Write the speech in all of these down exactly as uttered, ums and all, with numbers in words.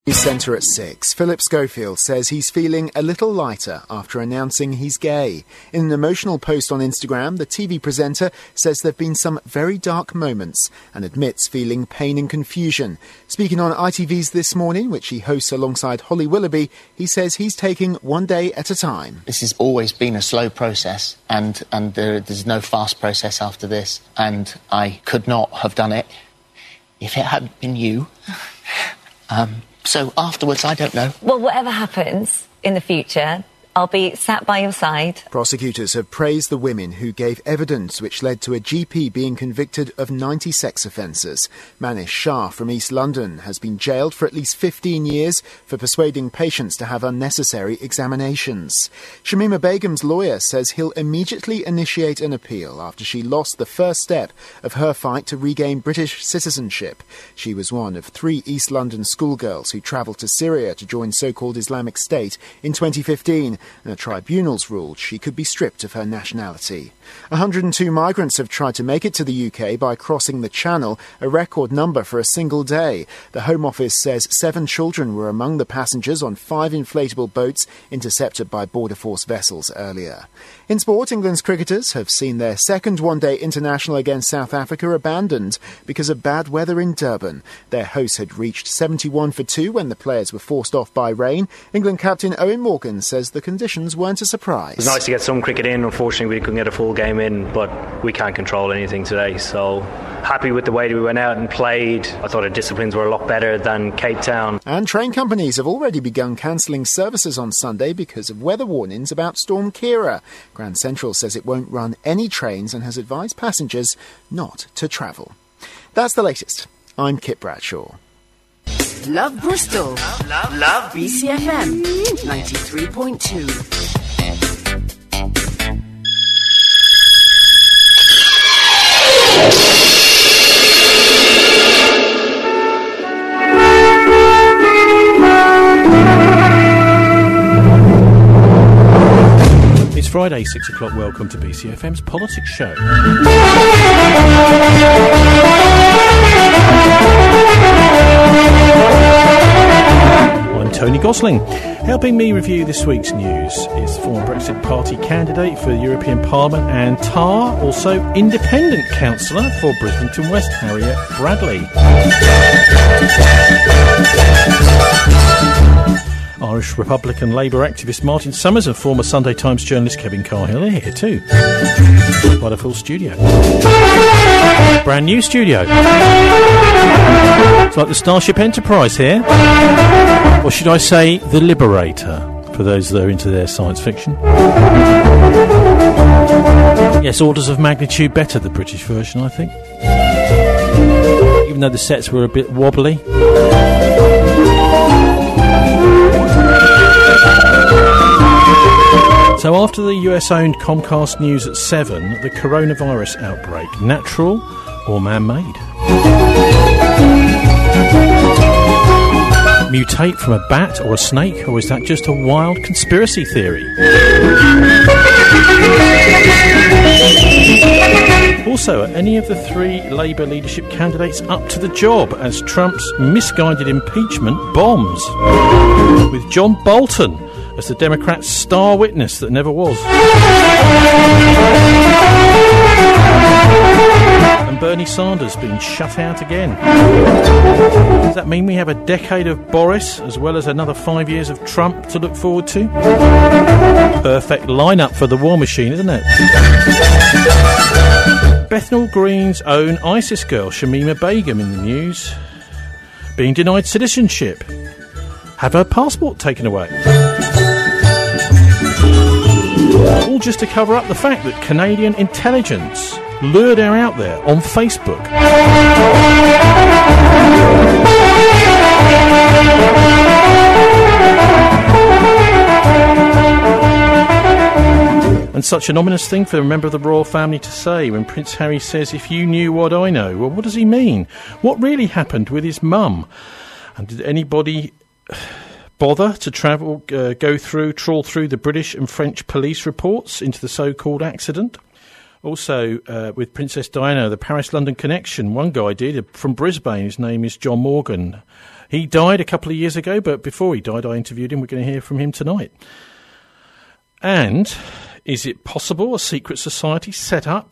Centre at six. Philip Schofield says he's feeling a little lighter after announcing he's gay. In an emotional post on Instagram, the T V presenter says there have been some very dark moments and admits feeling pain and confusion. Speaking on I T V's This Morning, which he hosts alongside Holly Willoughby, he says he's taking one day at a time. This has always been a slow process, and, and there, there's no fast process after this, and I could not have done it if it hadn't been you. um... So afterwards, I don't know. Well, whatever happens in the future, I'll be sat by your side. Prosecutors have praised the women who gave evidence which led to a G P being convicted of ninety sex offences. Manish Shah from East London has been jailed for at least fifteen years for persuading patients to have unnecessary examinations. Shamima Begum's lawyer says he'll immediately initiate an appeal after she lost the first step of her fight to regain British citizenship. She was one of three East London schoolgirls who travelled to Syria to join so-called Islamic State in twenty fifteen. And the tribunals ruled she could be stripped of her nationality. one hundred two migrants have tried to make it to the U K by crossing the Channel, a record number for a single day. The Home Office says seven children were among the passengers on five inflatable boats intercepted by Border Force vessels earlier. In sport, England's cricketers have seen their second one-day international against South Africa abandoned because of bad weather in Durban. Their hosts had reached seventy-one for two when the players were forced off by rain. England captain Owen Morgan says the conditions weren't a surprise. It was nice to get some cricket in. Unfortunately, we couldn't get a full game in, but we can't control anything today. So happy with the way we went out and played. I thought our disciplines were a lot better than Cape Town. And train companies have already begun cancelling services on Sunday because of weather warnings about Storm Kira. Grand Central says it won't run any trains and has advised passengers not to travel. That's the latest. I'm Kit Bradshaw. Love Bristol. Love, love, love B C F M ninety-three point two. It's Friday, six o'clock. Welcome to B C F M's Politics Show. I'm Tony Gosling. Helping me review this week's news is former Brexit Party candidate for the European Parliament and T A R, also independent councillor for Brislington West, Harriet Bradley. Irish Republican Labour activist Martin Summers and former Sunday Times journalist Kevin Carhill are here too. Quite a full studio. Brand new studio. It's like the Starship Enterprise here. Or should I say, the Liberator, for those that are into their science fiction. Yes, orders of magnitude better, the British version, I think. Even though the sets were a bit wobbly. So after the U S-owned Comcast News at seven, the coronavirus outbreak, natural or man-made? Mutate from a bat or a snake, or is that just a wild conspiracy theory? Also, are any of the three Labour leadership candidates up to the job as Trump's misguided impeachment bombs? With John Bolton as the Democrats' star witness that never was. And Bernie Sanders being shut out again. Does that mean we have a decade of Boris as well as another five years of Trump to look forward to? Perfect lineup for the war machine, isn't it? Bethnal Green's own ISIS girl, Shamima Begum, in the news. Being denied citizenship. Have her passport taken away. All just to cover up the fact that Canadian intelligence lured her out there on Facebook. And such an ominous thing for a member of the royal family to say when Prince Harry says, "If you knew what I know." Well, what does he mean? What really happened with his mum? And did anybody bother to travel, uh, go through, trawl through the British and French police reports into the so-called accident? Also, uh, with Princess Diana, the Paris-London connection, one guy did, from Brisbane, his name is John Morgan. He died a couple of years ago, but before he died, I interviewed him. We're going to hear from him tonight. And is it possible a secret society set up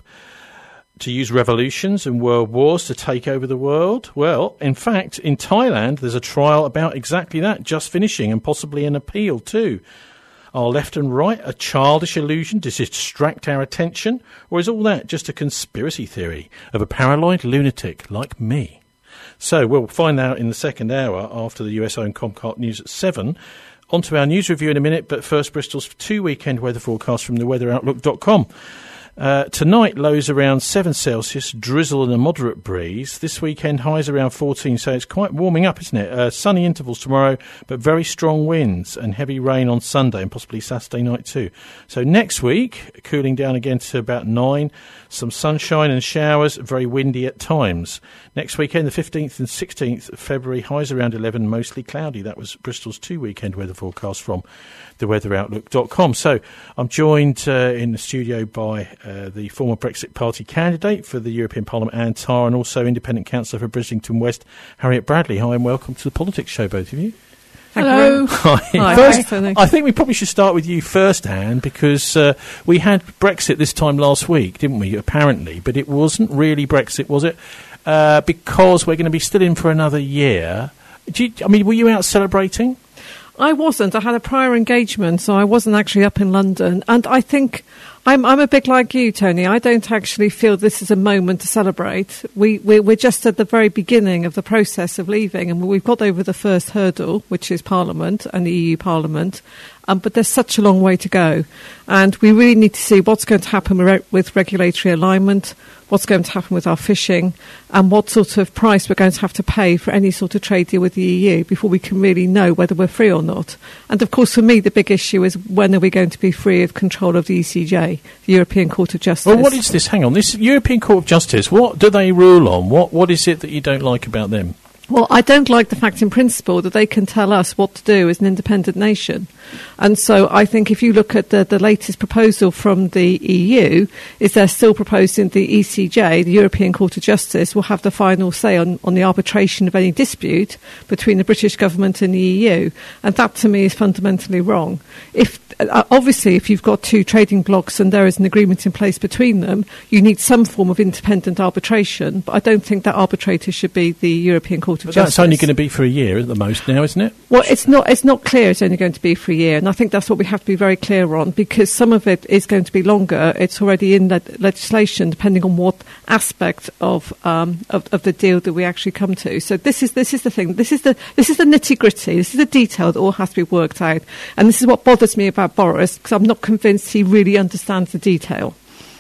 to use revolutions and world wars to take over the world? Well, in fact, in Thailand, there's a trial about exactly that, just finishing, and possibly an appeal too. Are left and right a childish illusion to distract our attention, or is all that just a conspiracy theory of a paranoid lunatic like me? So we'll find out in the second hour after the U S-owned Comcast News at seven. On to our news review in a minute, but first Bristol's two weekend weather forecast from the weather outlook dot com. Uh, tonight, lows around seven Celsius, drizzle and a moderate breeze. This weekend, highs around fourteen, so it's quite warming up, isn't it? Uh, sunny intervals tomorrow, but very strong winds and heavy rain on Sunday and possibly Saturday night too. So next week, cooling down again to about nine, some sunshine and showers, very windy at times. Next weekend, the fifteenth and sixteenth of February, highs around eleven, mostly cloudy. That was Bristol's two weekend weather forecast from the weather outlook dot com. So I'm joined uh, in the studio by uh, the former Brexit Party candidate for the European Parliament, Anne Tarr, and also independent councillor for Brislington West, Harriet Bradley. Hi and welcome to the Politics Show, both of you. Hello. Hi. Hi. First, Hi. I think we probably should start with you first, Anne, because uh, we had Brexit this time last week, didn't we, apparently, but it wasn't really Brexit, was it? Uh, because we're going to be still in for another year. Do you, I mean, were you out celebrating? I wasn't. I had a prior engagement, so I wasn't actually up in London. And I think I'm, I'm a bit like you, Tony. I don't actually feel this is a moment to celebrate. We, we, we're just at the very beginning of the process of leaving, and we've got over the first hurdle, which is Parliament and the E U Parliament. Um, but there's such a long way to go. And we really need to see what's going to happen with, with regulatory alignment, what's going to happen with our fishing, and what sort of price we're going to have to pay for any sort of trade deal with the E U before we can really know whether we're free or not. And of course, for me, the big issue is when are we going to be free of control of the E C J, the European Court of Justice? Well, what is this? Hang on. This European Court of Justice, what do they rule on? What What is it that you don't like about them? Well, I don't like the fact in principle that they can tell us what to do as an independent nation. And so I think if you look at the, the latest proposal from the E U, is they're still proposing the E C J, the European Court of Justice, will have the final say on, on the arbitration of any dispute between the British government and the E U. And that, to me, is fundamentally wrong. If uh, obviously, if you've got two trading blocs and there is an agreement in place between them, you need some form of independent arbitration. But I don't think that arbitrator should be the European Court of But Justice. That's only going to be for a year at the most now, isn't it? Well, it's not, it's not clear it's only going to be for a year, and I think that's what we have to be very clear on, because some of it is going to be longer. It's already in le- legislation, depending on what aspect of, um, of of the deal that we actually come to. So this is this is the thing. This is the this is the nitty gritty. This is the detail that all has to be worked out, and this is what bothers me about Boris, because I'm not convinced he really understands the detail.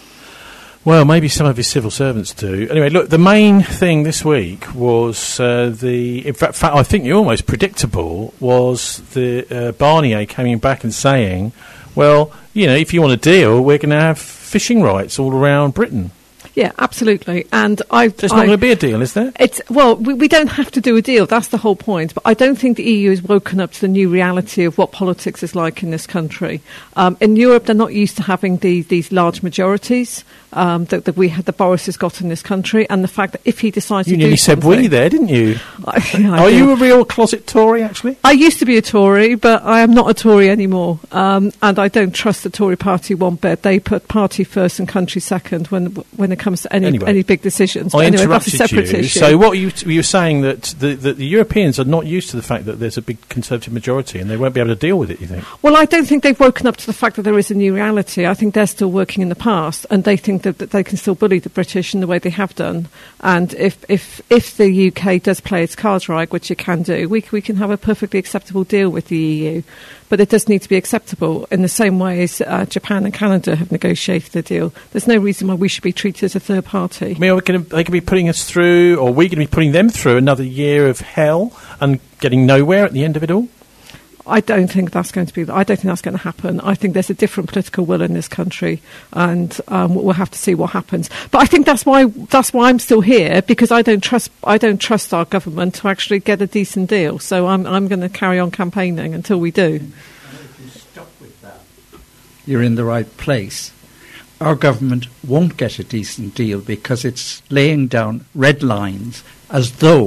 Well, maybe some of his civil servants do. Anyway, look, the main thing this week was uh, the... In fact, I think the almost predictable was the uh, Barnier coming back and saying, well, you know, if you want a deal, we're going to have fishing rights all around Britain. Yeah, absolutely. And I, There's not going to be a deal, is there? It's well, we, we don't have to do a deal. That's the whole point. But I don't think the E U has woken up to the new reality of what politics is like in this country. Um, in Europe, they're not used to having the, these large majorities um, that, that we had, that Boris has got in this country, and the fact that if he decides you to do nearly said something, we there, didn't you? I, I Are do. you a real closet Tory, actually? I used to be a Tory, but I am not a Tory anymore, um, and I don't trust the Tory party one bit. They put party first and country second when when it comes to any Anyway. any big decisions. I But anyway, that's a interrupted separate you. issue. So what you you were saying that the, that the Europeans are not used to the fact that there's a big Conservative majority and they won't be able to deal with it, you think? Well, I don't think they've woken up to the fact that there is a new reality. I think they're still working in the past, and they think that, that they can still bully the British in the way they have done. And if if if the U K does play its cards right, which it can do, we we can have a perfectly acceptable deal with the E U. But it does need to be acceptable in the same way as uh, Japan and Canada have negotiated a deal. There's no reason why we should be treated as a third party. I mean, are gonna, they could be putting us through, or we're going to be putting them through another year of hell and getting nowhere at the end of it all? I don't think that's going to be. I don't think that's going to happen. I think there's a different political will in this country, and um, we'll have to see what happens. But I think that's why that's why I'm still here, because I don't trust I don't trust our government to actually get a decent deal. So I'm I'm going to carry on campaigning until we do. And if you stop with that, you're in the right place. Our government won't get a decent deal because it's laying down red lines as though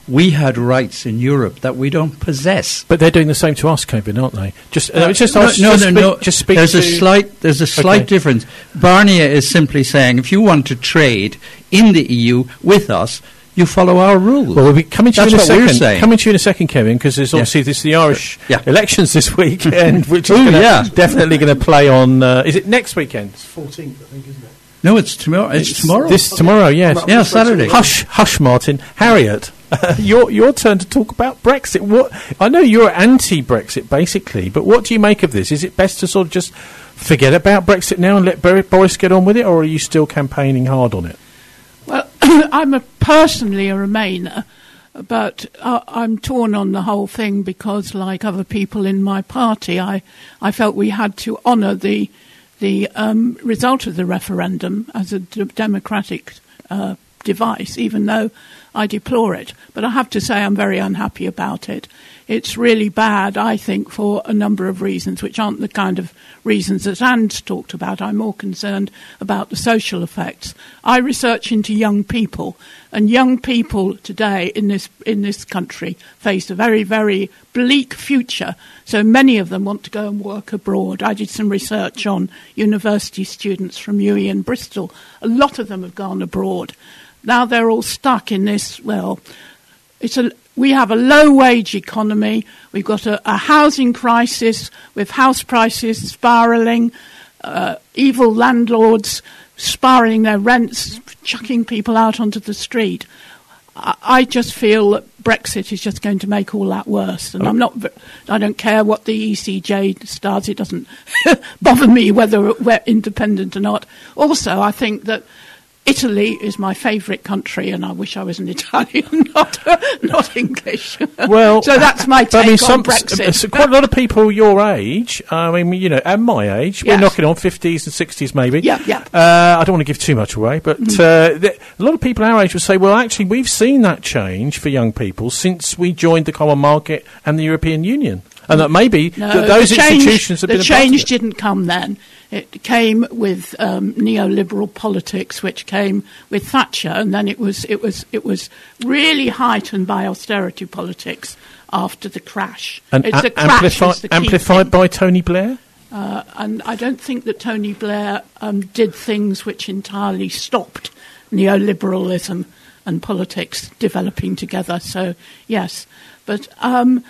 we had rights in Europe that we don't possess. But they're doing the same to us, Kevin, aren't they? Just, uh, Uh, just no, ask, no, just no, speak, no. Just speak there's to a slight, there's a slight Okay. difference. Barnier is simply saying, if you want to trade in the E U with us, you follow our rules. Well, we'll be coming to That's you in a what we're second. saying. Coming to you in a second, Kevin, because there's Yeah. obviously this the Irish Yeah. elections this weekend, which is Ooh, gonna, yeah. definitely going to play on. Uh, is it next weekend? It's fourteenth, I think, isn't it? No, it's tomorrow. It's, tomorrow. This tomorrow, yes. Yeah, Saturday. Hush, hush, Martin. Harriet, your your turn to talk about Brexit. What I know you're anti-Brexit, basically, but what do you make of this? Is it best to sort of just forget about Brexit now and let Ber- Boris get on with it, or are you still campaigning hard on it? Well, I'm a, personally a Remainer, but uh, I'm torn on the whole thing because, like other people in my party, I, I felt we had to honour the the um, result of the referendum as a d- democratic uh, device, even though I deplore it. But I have to say I'm very unhappy about it. It's really bad, I think, for a number of reasons, which aren't the kind of reasons that Anne's talked about. I'm more concerned about the social effects. I research into young people, and young people today in this in this country face a very, very bleak future. So many of them want to go and work abroad. I did some research on university students from U E and Bristol. A lot of them have gone abroad. Now they're all stuck in this, well, it's a... We have a low-wage economy. We've got a, a housing crisis with house prices spiralling, uh, evil landlords spiralling their rents, chucking people out onto the street. I, I just feel that Brexit is just going to make all that worse. And I'm not. I don't care what the E C J does. It doesn't bother me whether we're independent or not. Also, I think that Italy is my favourite country, and I wish I was an Italian, not not English. Well, so that's my take but I mean, on some, Brexit. s- quite a lot of people your age, I mean, you know, and my age, we're Yes. knocking on fifties and sixties maybe. Yeah, yeah. Uh, I don't want to give too much away, but uh, th- a lot of people our age would say, well, actually, we've seen that change for young people since we joined the Common Market and the European Union. And that maybe No, th- those the change, institutions have the been a part of change it. didn't come then. It came with um, neoliberal politics, which came with Thatcher, and then it was it was it was really heightened by austerity politics after the crash. And it's a- the crash amplifi- is the key amplified thing. by Tony Blair? Uh, and I don't think that Tony Blair um, did things which entirely stopped neoliberalism and politics developing together. So, yes. But um,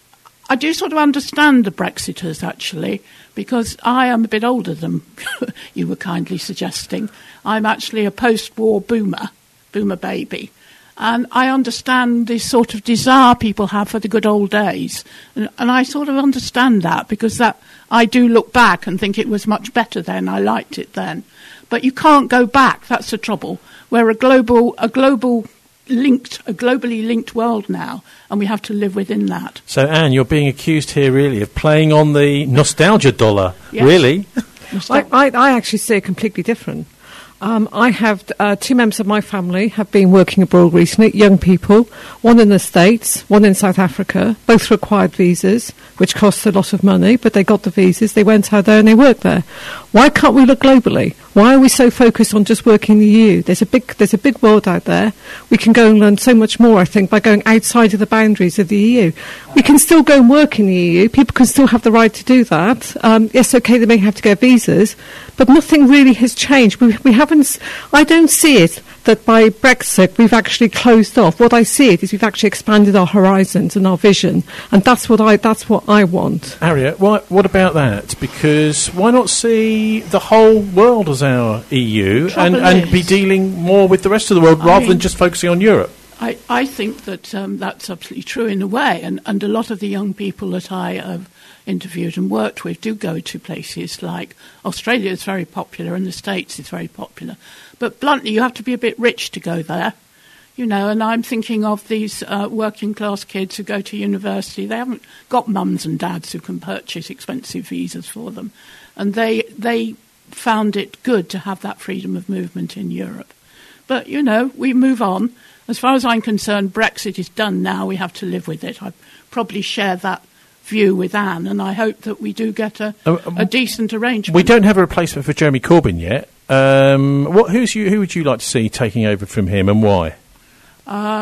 I do sort of understand the Brexiters, actually, because I am a bit older than you were kindly suggesting. I'm actually a post-war boomer, boomer baby. And I understand this sort of desire people have for the good old days. And, and I sort of understand that because that I do look back and think it was much better then. I liked it then. But you can't go back. That's the trouble. We're a global, a global linked, a globally linked world now, and we have to live within that. So, Anne, you're being accused here, really, of playing on the nostalgia dollar, Yes. really. I, I, I actually see it completely different. Um, I have uh, two members of my family have been working abroad recently, young people, one in the States, one in South Africa, both required visas, which cost a lot of money, but they got the visas, they went out there and they worked there. Why can't we look globally? Why are we so focused on just working in the E U? There's a big, there's a big world out there. We can go and learn so much more, I think, by going outside of the boundaries of the E U. We can still go and work in the E U. People can still have the right to do that. Um, yes, okay, they may have to get visas, but nothing really has changed. We, we haven't. s- I don't see it that by Brexit we've actually closed off. What I see it is we've actually expanded our horizons and our vision, and that's what I. That's what I want. Harriet, what, what about that? Because why not see the whole world as our E U and, Trouble and be is- dealing more with the rest of the world I rather mean- than just focusing on Europe? I, I think that um, that's absolutely true in a way, and, and a lot of the young people that I have interviewed and worked with do go to places like Australia is very popular and the States is very popular. But bluntly, you have to be a bit rich to go there, you know, and I'm thinking of these uh, working class kids who go to university. They haven't got mums and dads who can purchase expensive visas for them, and they they found it good to have that freedom of movement in Europe. But, you know, we move on. As far as I'm concerned, Brexit is done now. We have to live with it. I probably share that view with Anne, and I hope that we do get a, Uh, um, a decent arrangement. We don't have a replacement for Jeremy Corbyn yet. Um, what, who's you, who would you like to see taking over from him, and why? Uh,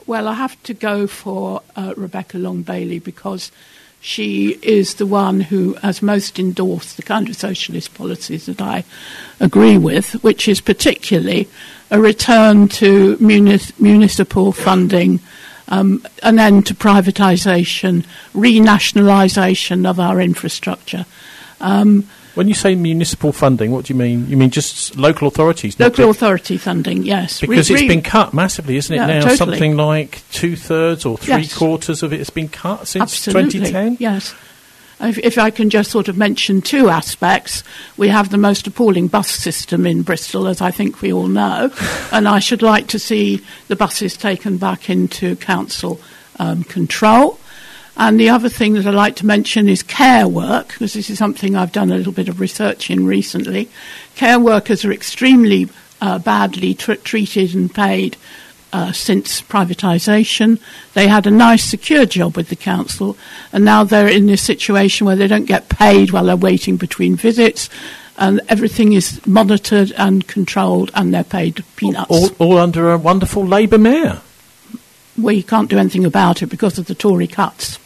well, I have to go for uh, Rebecca Long-Bailey because she is the one who has most endorsed the kind of socialist policies that I agree with, which is particularly a return to munic- municipal funding, um, an end to privatisation, renationalisation of our infrastructure. Um, When you say municipal funding, what do you mean? You mean just local authorities? Local not authority funding, yes. Because re- it's re- been cut massively, isn't it, yeah, now? totally. Something like two-thirds or three-quarters Yes. of it has been cut since Absolutely, twenty ten? Yes. If, if I can just sort of mention two aspects, we have the most appalling bus system in Bristol, as I think we all know, and I should like to see the buses taken back into council um, control. And the other thing that I'd like to mention is care work, because this is something I've done a little bit of research in recently. Care workers are extremely uh, badly tr- treated and paid uh, since privatisation. They had a nice, secure job with the council, and now they're in this situation where they don't get paid while they're waiting between visits, and everything is monitored and controlled, and they're paid peanuts. All, all under a wonderful Labour mayor. Well, you can't do anything about it because of the Tory cuts.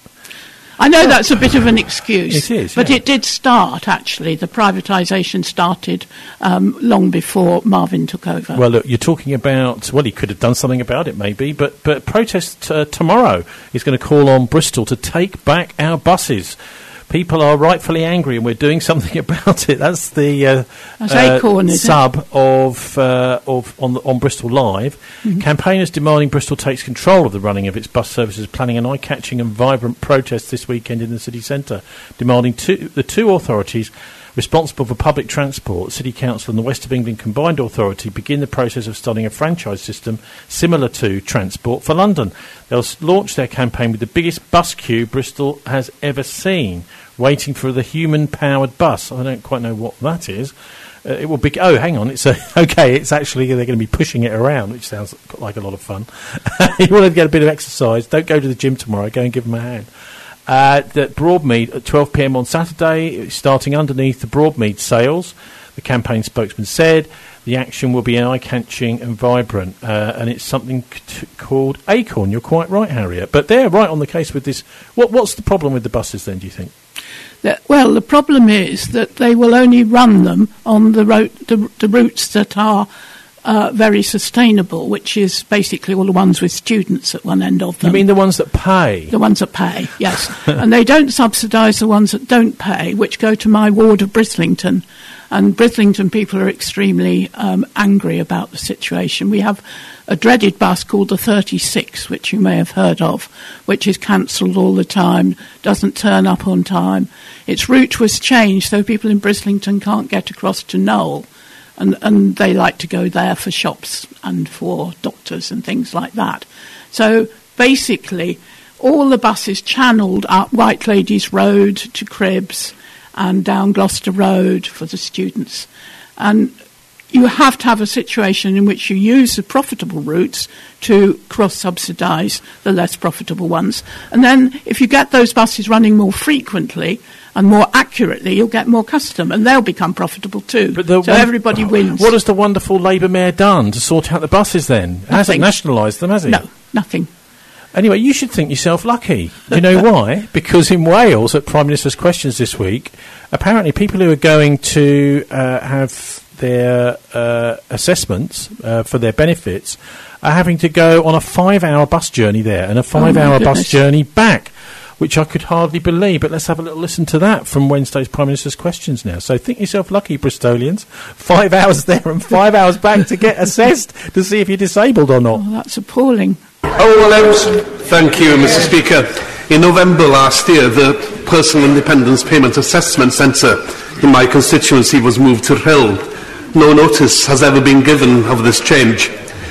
I know that's a bit of an excuse. It is, but yeah. it did start, actually. The privatisation started um, long before Marvin took over. Well, look, you're talking about, well, he could have done something about it, maybe, but, but protest uh, tomorrow is going to call on Bristol to take back our buses. People are rightfully angry, and we're doing something about it. That's the uh, That's uh, Acorn, is sub it? of uh, of on the, on Bristol Live. Mm-hmm. Campaigners demanding Bristol takes control of the running of its bus services, planning an eye-catching and vibrant protest this weekend in the city centre, demanding two, the two authorities responsible for public transport, City Council and the West of England Combined Authority, begin the process of starting a franchise system similar to Transport for London. They'll s- launch their campaign with the biggest bus queue Bristol has ever seen, waiting for the human-powered bus. I don't quite know what that is. Uh, it will be. Oh, hang on. It's a, okay. It's actually they're going to be pushing it around, which sounds like a lot of fun. You want to get a bit of exercise? Don't go to the gym tomorrow. Go and give them a hand. Uh, at Broadmead at twelve p m on Saturday, starting underneath the Broadmead sails. The campaign spokesman said the action will be eye-catching and vibrant, uh, and it's something c- called Acorn. You're quite right, Harriet. But they're right on the case with this. What, what's the problem with the buses then, do you think? That, well, the problem is that they will only run them on the, ro- the, the routes that are uh, very sustainable, which is basically all the ones with students at one end of them. You mean the ones that pay? The ones that pay, yes. And they don't subsidise the ones that don't pay, which go to my ward of Brislington. And Brislington people are extremely um, angry about the situation. We have a dreaded bus called the thirty-six, which you may have heard of, which is cancelled all the time, doesn't turn up on time. Its route was changed so people in Brislington can't get across to Knowle, and, and they like to go there for shops and for doctors and things like that. So basically, all the buses channelled up White Ladies Road to Cribbs and down Gloucester Road for the students. And you have to have a situation in which you use the profitable routes to cross-subsidise the less profitable ones. And then if you get those buses running more frequently and more accurately, you'll get more custom, and they'll become profitable too. But the so one- everybody wins. What has the wonderful Labour mayor done to sort out the buses then? Hasn't nationalised them, has he? No, nothing. Anyway, you should think yourself lucky. Do you know why? Because in Wales, at Prime Minister's Questions this week, apparently people who are going to uh, have their uh, assessments uh, for their benefits are having to go on a five-hour bus journey there and a five-hour Oh, bus goodness. journey back, which I could hardly believe. But let's have a little listen to that from Wednesday's Prime Minister's Questions now. So think yourself lucky, Bristolians. Five hours there and five hours back to get assessed to see if you're disabled or not. Oh, that's appalling. Oh, well, thank you, Mister Speaker. In November last year, the Personal Independence Payment Assessment Centre in my constituency was moved to Rhyl. No notice has ever been given of this change.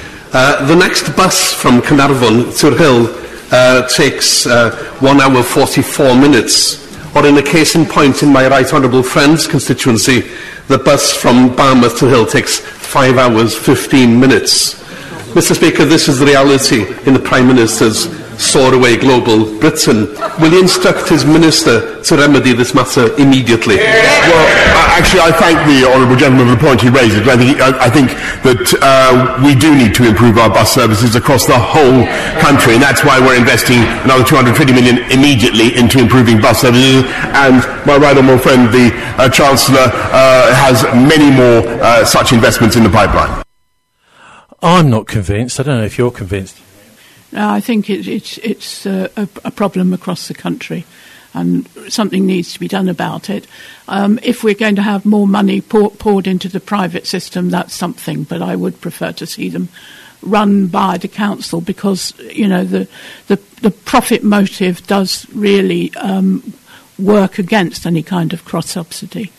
Uh, the next bus from Carnarvon to Rhyl uh, takes uh, one hour forty-four minutes. Or in a case in point in my right honourable friend's constituency, the bus from Barmouth to Rhyl takes five hours fifteen minutes. Mister Speaker, this is the reality in the Prime Minister's soar away global Britain. Will he instruct his minister to remedy this matter immediately? Well, actually, I thank the honourable gentleman for the point he raises. I think, I, I think that uh, we do need to improve our bus services across the whole country, and that's why we're investing another two hundred twenty million immediately into improving bus services. And my right honourable friend, the uh, Chancellor, uh, has many more uh, such investments in the pipeline. I'm not convinced. I don't know if you're convinced. No, I think it, it's it's uh, a, a problem across the country, and something needs to be done about it. Um, if we're going to have more money pour, poured into the private system, that's something, but I would prefer to see them run by the council, because, you know, the the, the profit motive does really um, work against any kind of cross-subsidy.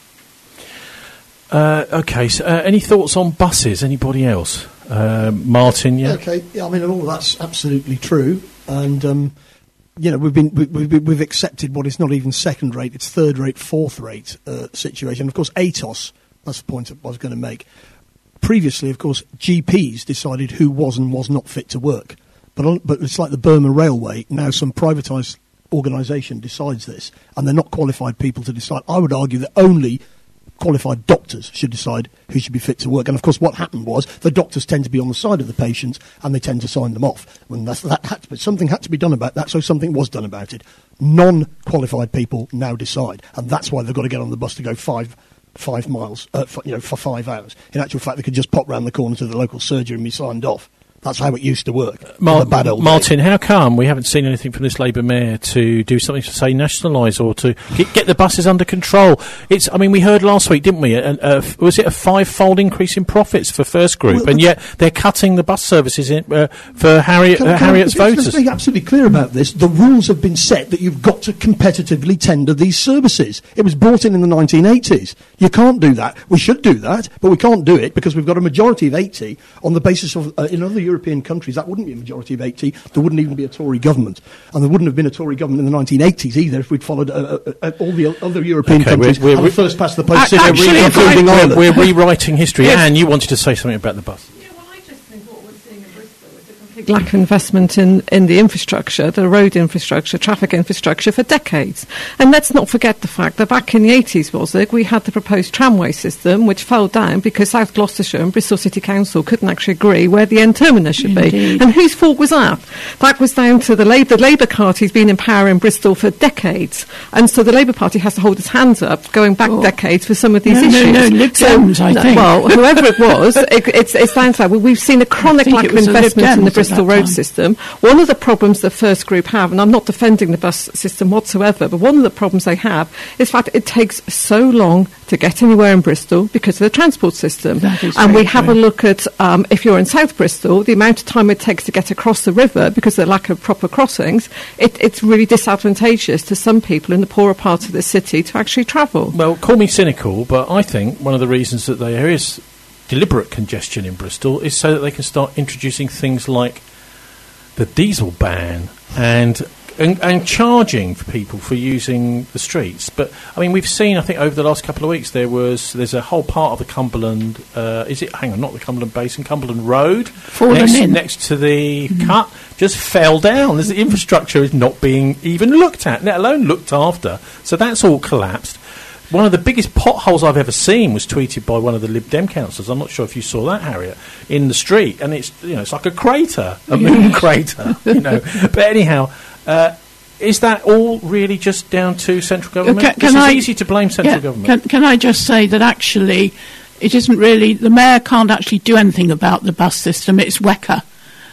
Uh, OK, so uh, any thoughts on buses? Anybody else? Uh, Martin, yeah? OK, yeah, I mean, all that's absolutely true. And, um, you know, we've been we, we, we've accepted what is not even second-rate, it's third-rate, fourth-rate uh, situation. Of course, A T O S, that's the point I was going to make. Previously, of course, G Ps decided who was and was not fit to work. But, on, but it's like the Burma Railway. Now some privatised organisation decides this, and they're not qualified people to decide. I would argue that only qualified doctors should decide who should be fit to work. And of course what happened was the doctors tend to be on the side of the patients, and they tend to sign them off. When that's, that had to be, something had to be done about that, so something was done about it. Non-qualified people now decide, and that's why they've got to get on the bus to go five five miles, uh, for, you know, for five hours. In actual fact, they could just pop round the corner to the local surgery and be signed off. That's how it used to work. Uh, Mar- bad old Martin, day. How come we haven't seen anything from this Labour mayor to do something to say nationalise or to get, get the buses under control? It's, I mean, we heard last week, didn't we? A, a, was it a five-fold increase in profits for First Group, well, and yet they're cutting the bus services in, uh, for Harriet, can, uh, can Harriet's I, voters? Let's be absolutely clear about this. The rules have been set that you've got to competitively tender these services. It was brought in in the nineteen eighties. You can't do that. We should do that, but we can't do it because we've got a majority of eighty on the basis of, uh, in other European countries, that wouldn't be a majority of eighty. There wouldn't even be a Tory government. And there wouldn't have been a Tory government in the nineteen eighties either if we'd followed uh, uh, uh, all the other European okay, countries. We're, we're, re- first past the post, actually, including including Ireland. We're, we're rewriting history. Yes. Anne, you wanted to say something about the bus. Lack of investment in, in the infrastructure, the road infrastructure, traffic infrastructure for decades. And let's not forget the fact that back in the eighties, was it, we had the proposed tramway system, which fell down because South Gloucestershire and Bristol City Council couldn't actually agree where the end terminus should Indeed. be. And whose fault was that? That was down to the Labour. The Labour Party's been in power in Bristol for decades. And so the Labour Party has to hold its hands up, going back oh. decades for some of these no, issues. No, no, Lib Dems, so, I no, think. Well, whoever it was, it, it's, it's down to that. We've seen a chronic lack of investment in the Bristol road system. One of the problems the First Group have, and I'm not defending the bus system whatsoever, but one of the problems they have is the fact it takes so long to get anywhere in Bristol because of the transport system. That is and we true. have a look at, um, if you're in South Bristol, the amount of time it takes to get across the river because of the lack of proper crossings, it, it's really disadvantageous to some people in the poorer parts of the city to actually travel. Well, call me cynical, but I think one of the reasons that there is deliberate congestion in Bristol is so that they can start introducing things like the diesel ban and, and and charging for people for using the streets. But I mean, we've seen, I think, over the last couple of weeks, there was there's a whole part of the Cumberland. Uh, is it? Hang on, not the Cumberland Basin, Cumberland Road, next, next to the mm-hmm. cut, just fell down. There's, the infrastructure is not being even looked at, let alone looked after. So that's all collapsed. One of the biggest potholes I've ever seen was tweeted by one of the Lib Dem councillors. I'm not sure if you saw that, Harriet, in the street, and it's you know it's like a crater, a moon crater, you know. But anyhow, uh, is that all really just down to central government? Can, can it's I, easy to blame central yeah, government. Can, can I just say that actually, it isn't really the mayor can't actually do anything about the bus system. It's WECA.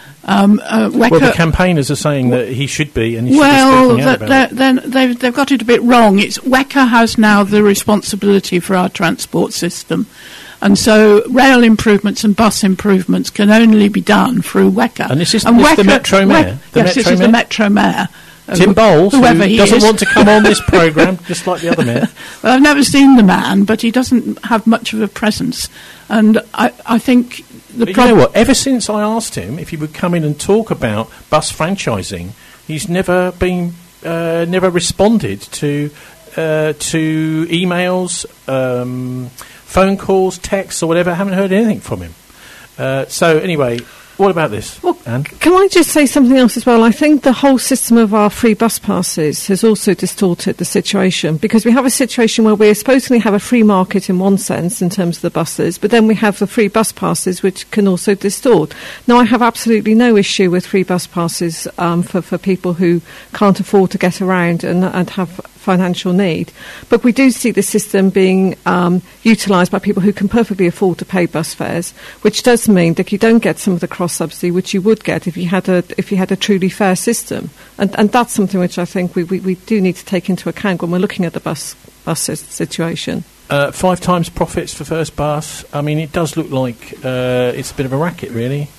Um, uh, well, the campaigners are saying that he should be, and he well, should be speaking out about then they've, they've got it a bit wrong. It's WECA has now the responsibility for our transport system, and so rail improvements and bus improvements can only be done through WECA. And this is, and this WECA, the Metro Mayor. WECA, The yes, Metro this is Mayor? the Metro Mayor. Tim Bowles, whoever who he doesn't is. want to come on this programme, just like the other mayor. Well, I've never seen the man, but he doesn't have much of a presence, and I, I think. The But prob- you know what? Ever since I asked him if he would come in and talk about bus franchising, he's never been, uh, never responded to uh, to emails, um, phone calls, texts, or whatever. I haven't heard anything from him. Uh, so anyway, What about this, well, Anne? Can I just say something else as well? I think the whole system of our free bus passes has also distorted the situation, because we have a situation where we supposedly have a free market in one sense in terms of the buses, but then we have the free bus passes which can also distort. Now, I have absolutely no issue with free bus passes um, for, for people who can't afford to get around and, and have financial need, but we do see the system being um, utilised by people who can perfectly afford to pay bus fares, which does mean that you don't get some of the cross subsidy which you would get if you had a if you had a truly fair system, and and that's something which I think we, we, we do need to take into account when we're looking at the bus bus situation. Uh, five times profits for first bus. I mean, it does look like uh, it's a bit of a racket, really.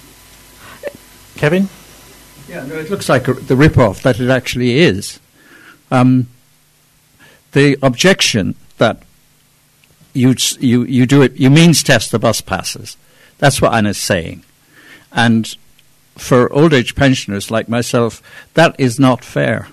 Kevin? Yeah, no, it looks like a, the rip-off that it actually is. Um, the objection that you you you do it, you means test the bus passes. That's what Anna's saying. And for old age pensioners like myself, that is not fair.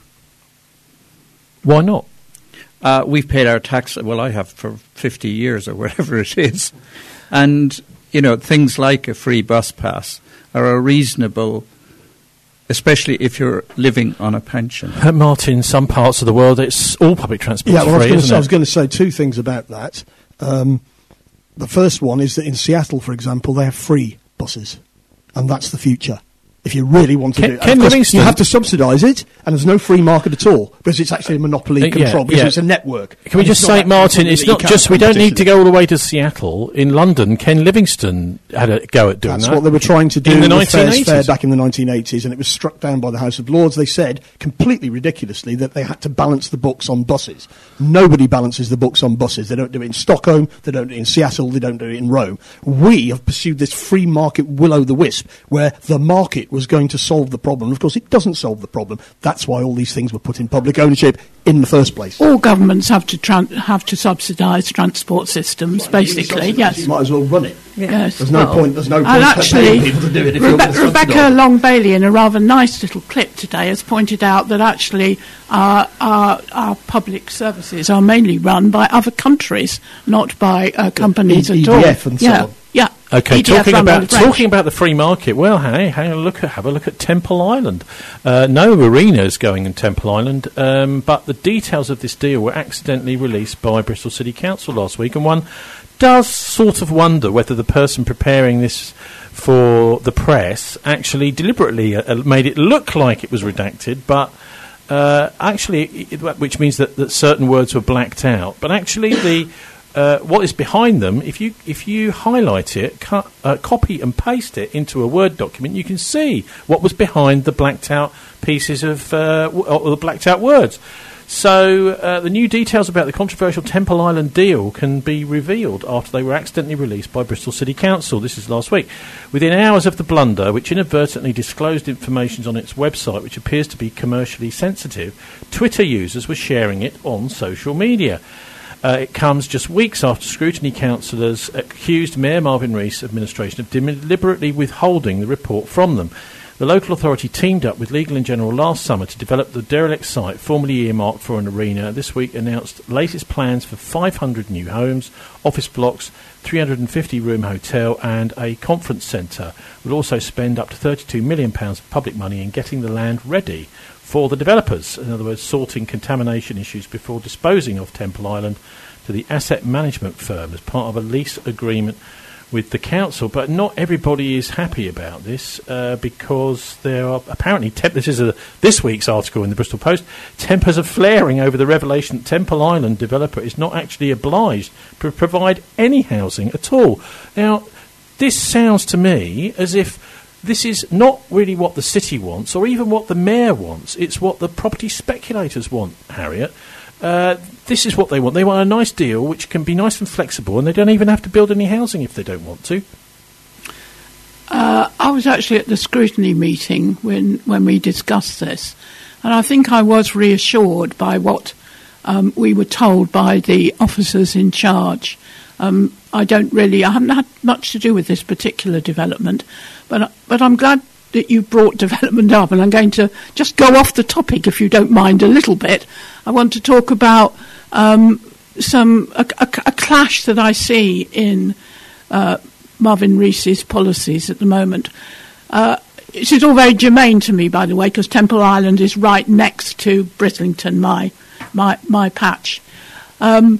Why not? Uh, we've paid our tax, well, I have for fifty years or whatever it is. And, you know, things like a free bus pass are a reasonable, especially if you're living on a pension. Uh, Martin, some parts of the world, it's all public transport yeah, well, free, I was isn't say, it? I was going to say two things about that. Um, the first one is that in Seattle, for example, they have free buses, and that's the future. If you really want to Ken, do it, Ken Livingstone, you have to subsidise it, and there's no free market at all, because it's actually a monopoly uh, control, yeah, because yeah. it's a network. Can we just say, Martin, it's not just, we don't need to go all the way to Seattle. In London, Ken Livingstone had a go at doing That's that. That's what they were trying to do in the with nineteen eighties. Fares Fair back in the nineteen eighties, and it was struck down by the House of Lords. They said, completely ridiculously, that they had to balance the books on buses. Nobody balances the books on buses. They don't do it in Stockholm, they don't do it in Seattle, they don't do it in Rome. We have pursued this free market will-o'-the-wisp, where the market was going to solve the problem. Of course, it doesn't solve the problem. That's why all these things were put in public ownership in the first place. All governments have to tran- have to subsidise transport systems, basically. Yes, you might as well run it. Yes, there's no well, point. There's no point and actually, paying people to do it if Rebe- you're going to Rebecca subsidise it. Long Bailey, in a rather nice little clip today, has pointed out that actually our, our, our public services are mainly run by other countries, not by uh, companies E- at all. E D F and so yeah. on. Yeah. Okay, E D F talking run by about the French. talking about the free market. Well, hey, hang a look at have a look at Temple Island. Uh, no arenas going in Temple Island, um, but the details of this deal were accidentally released by Bristol City Council last week, and one does sort of wonder whether the person preparing this for the press actually deliberately uh, made it look like it was redacted, but. Uh, actually, it, which means that, that certain words were blacked out, but actually the uh, what is behind them, if you if you highlight it, cut, uh, copy and paste it into a Word document, you can see what was behind the blacked out pieces of uh, w- or the blacked out words. So uh, the new details about the controversial Temple Island deal can be revealed after they were accidentally released by Bristol City Council. This is last week. Within hours of the blunder, which inadvertently disclosed information on its website which appears to be commercially sensitive, Twitter users were sharing it on social media. Uh, it comes just weeks after scrutiny councillors accused Mayor Marvin Rees' administration of deliberately withholding the report from them. The local authority teamed up with Legal & General last summer to develop the derelict site formerly earmarked for an arena. This week announced latest plans for five hundred new homes, office blocks, three hundred fifty room hotel and a conference centre. Will also spend up to thirty-two million pounds of public money in getting the land ready for the developers. In other words, sorting contamination issues before disposing of Temple Island to the asset management firm as part of a lease agreement with the council. But not everybody is happy about this uh, because there are apparently temp- this is a this week's article in the Bristol Post. Tempers are flaring over the revelation that Temple Island developer is not actually obliged to provide any housing at all. Now, this sounds to me as if this is not really what the city wants or even what the mayor wants. It's what the property speculators want, Harriet. Uh, this is what they want. They want a nice deal which can be nice and flexible, and they don't even have to build any housing if they don't want to. Uh, I was actually at the scrutiny meeting when, when we discussed this, and I think I was reassured by what um, we were told by the officers in charge. Um, I don't really, I haven't had much to do with this particular development, but but I'm glad that you brought development up, and I'm going to just go off the topic, if you don't mind, a little bit. I want to talk about um, some a, a, a clash that I see in uh, Marvin Rees's policies at the moment. Uh, this is all very germane to me, by the way, because Temple Island is right next to Brislington, my my my patch. Um,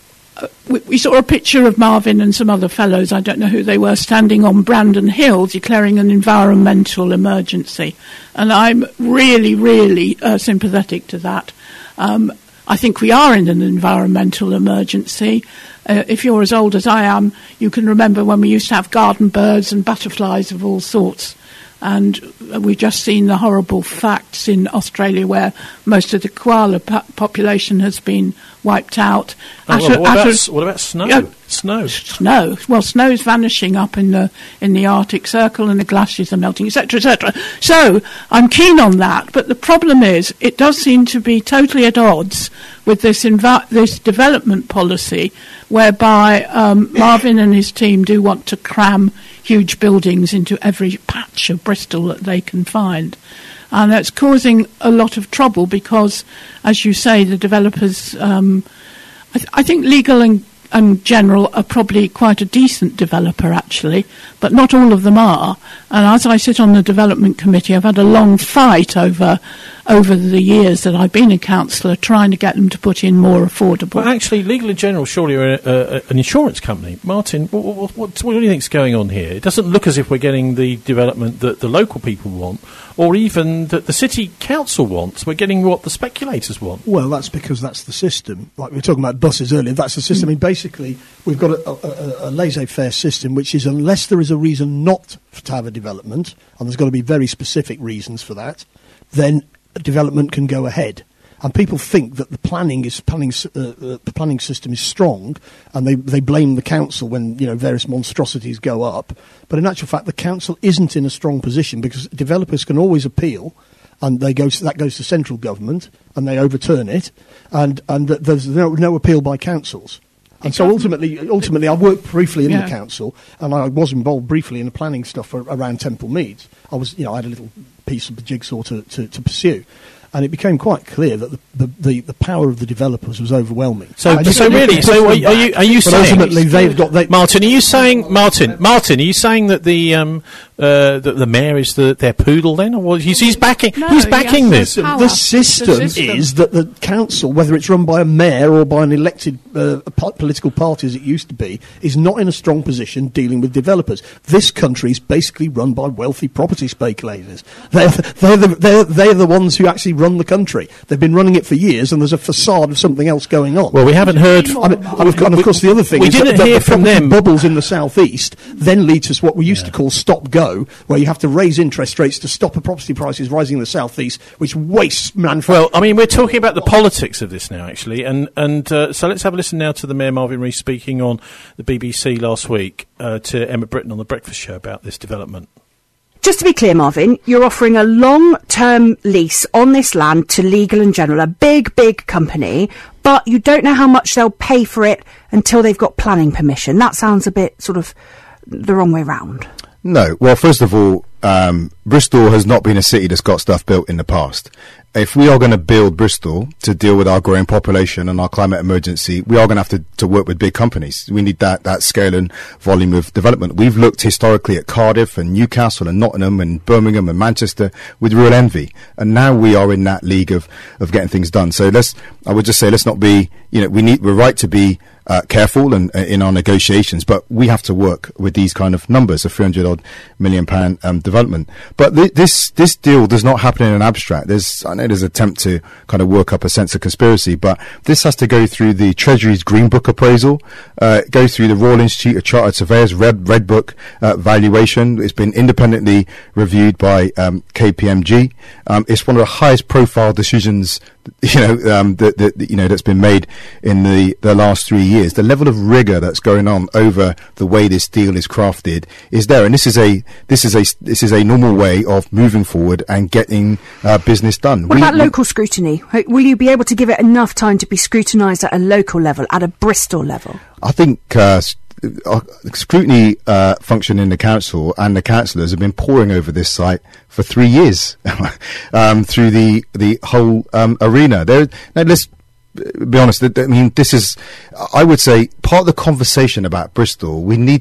we, we saw a picture of Marvin and some other fellows, I don't know who they were, standing on Brandon Hill declaring an environmental emergency. And I'm really, really uh, sympathetic to that. Um, I think we are in an environmental emergency. Uh, if you're as old as I am, you can remember when we used to have garden birds and butterflies of all sorts. And we've just seen the horrible facts in Australia where most of the koala po- population has been wiped out. Oh, well, At a- what, at about, a- what about snow? Yeah, Snow. Snow. Well, snow's vanishing up in the in the Arctic Circle, and the glaciers are melting, et cetera, et cetera. So I'm keen on that, but the problem is it does seem to be totally at odds with this envi- this development policy, whereby um, Marvin and his team do want to cram huge buildings into every patch of Bristol that they can find. And that's causing a lot of trouble because, as you say, the developers, um, I, th- I think Legal and, and General are probably quite a decent developer, actually, but not all of them are. And as I sit on the development committee, I've had a long fight over over the years that I've been a councillor trying to get them to put in more affordable. Well, actually, Legal and General surely are a, a, an insurance company. Martin, what, what, what, what do you think's going on here? It doesn't look as if we're getting the development that the local people want, or even that the city council wants. We're getting what the speculators want. Well, that's because that's the system. Like we were talking about buses earlier, that's the system. Mm. I mean, basically, we've got a, a, a laissez-faire system, which is unless there is a reason not to have a development, and there's got to be very specific reasons for that, then development can go ahead. And people think that the planning is planning uh, uh, the planning system is strong, and they, they blame the council when, you know, various monstrosities go up. But in actual fact, the council isn't in a strong position because developers can always appeal, and they go to, that goes to central government, and they overturn it, and and th- there's no, no appeal by councils. And so ultimately, ultimately, I worked briefly in yeah. the council, and I was involved briefly in the planning stuff for, around Temple Meads. I was, you know, I had a little piece of the jigsaw to, to, to pursue. And it became quite clear that the, the, the, the power of the developers was overwhelming. So, so really, so are, are you are you but saying? Ultimately, they've got they, Martin. Are you saying, Martin? Martin, are you saying that the um uh that the mayor is the, their poodle then, or what? He's, he's backing? No, he's backing this. The system, the system is that the council, whether it's run by a mayor or by an elected uh, po- political party as it used to be, is not in a strong position dealing with developers. This country is basically run by wealthy property speculators. They're they're the, they're they're the ones who actually run the country. They've been running it for years, and there's a facade of something else going on. Well, we haven't heard. I mean, and, of, and of course, the other thing we is didn't that, hear that the from them. Bubbles in the southeast then lead to what we used yeah. to call stop-go, where you have to raise interest rates to stop a property prices rising in the southeast, which wastes manufacturing. Well, I mean, we're talking about the politics of this now, actually, and and uh, so let's have a listen now to the Mayor Marvin Rees speaking on the B B C last week uh, to Emma Britton on the Breakfast Show about this development. Just to be clear, Marvin, you're offering a long-term lease on this land to Legal and General, a big, big company, but you don't know how much they'll pay for it until they've got planning permission. That sounds a bit sort of the wrong way round. No. Well, first of all, um, Bristol has not been a city that's got stuff built in the past. If we are going to build Bristol to deal with our growing population and our climate emergency, we are going to have to, to work with big companies. We need that, that scale and volume of development. We've looked historically at Cardiff and Newcastle and Nottingham and Birmingham and Manchester with real envy. And now we are in that league of, of getting things done. So let's, I would just say, let's not be, you know, we need, we're right to be Uh, careful and uh, in our negotiations, but we have to work with these kind of numbers, a three hundred odd million pound um, development. But th- this this deal does not happen in an abstract. There's I know there's an attempt to kind of work up a sense of conspiracy, but this has to go through the Treasury's Green Book appraisal, uh, go through the Royal Institute of Chartered Surveyors Red Red Book uh, valuation. It's been independently reviewed by um, K P M G. Um, it's one of the highest profile decisions, you know, um, that, that you know that's been made in the the last three years. The level of rigor that's going on over the way this deal is crafted is there, and this is a this is a this is a normal way of moving forward and getting uh, business done. What we, about local scrutiny? Will you be able to give it enough time to be scrutinised at a local level, at a Bristol level? I think uh, uh, scrutiny uh, function in the council and the councillors have been poring over this site for three years um, through the the whole um, arena. There, now let's be honest. I mean, this is, I would say, part of the conversation about Bristol. We need to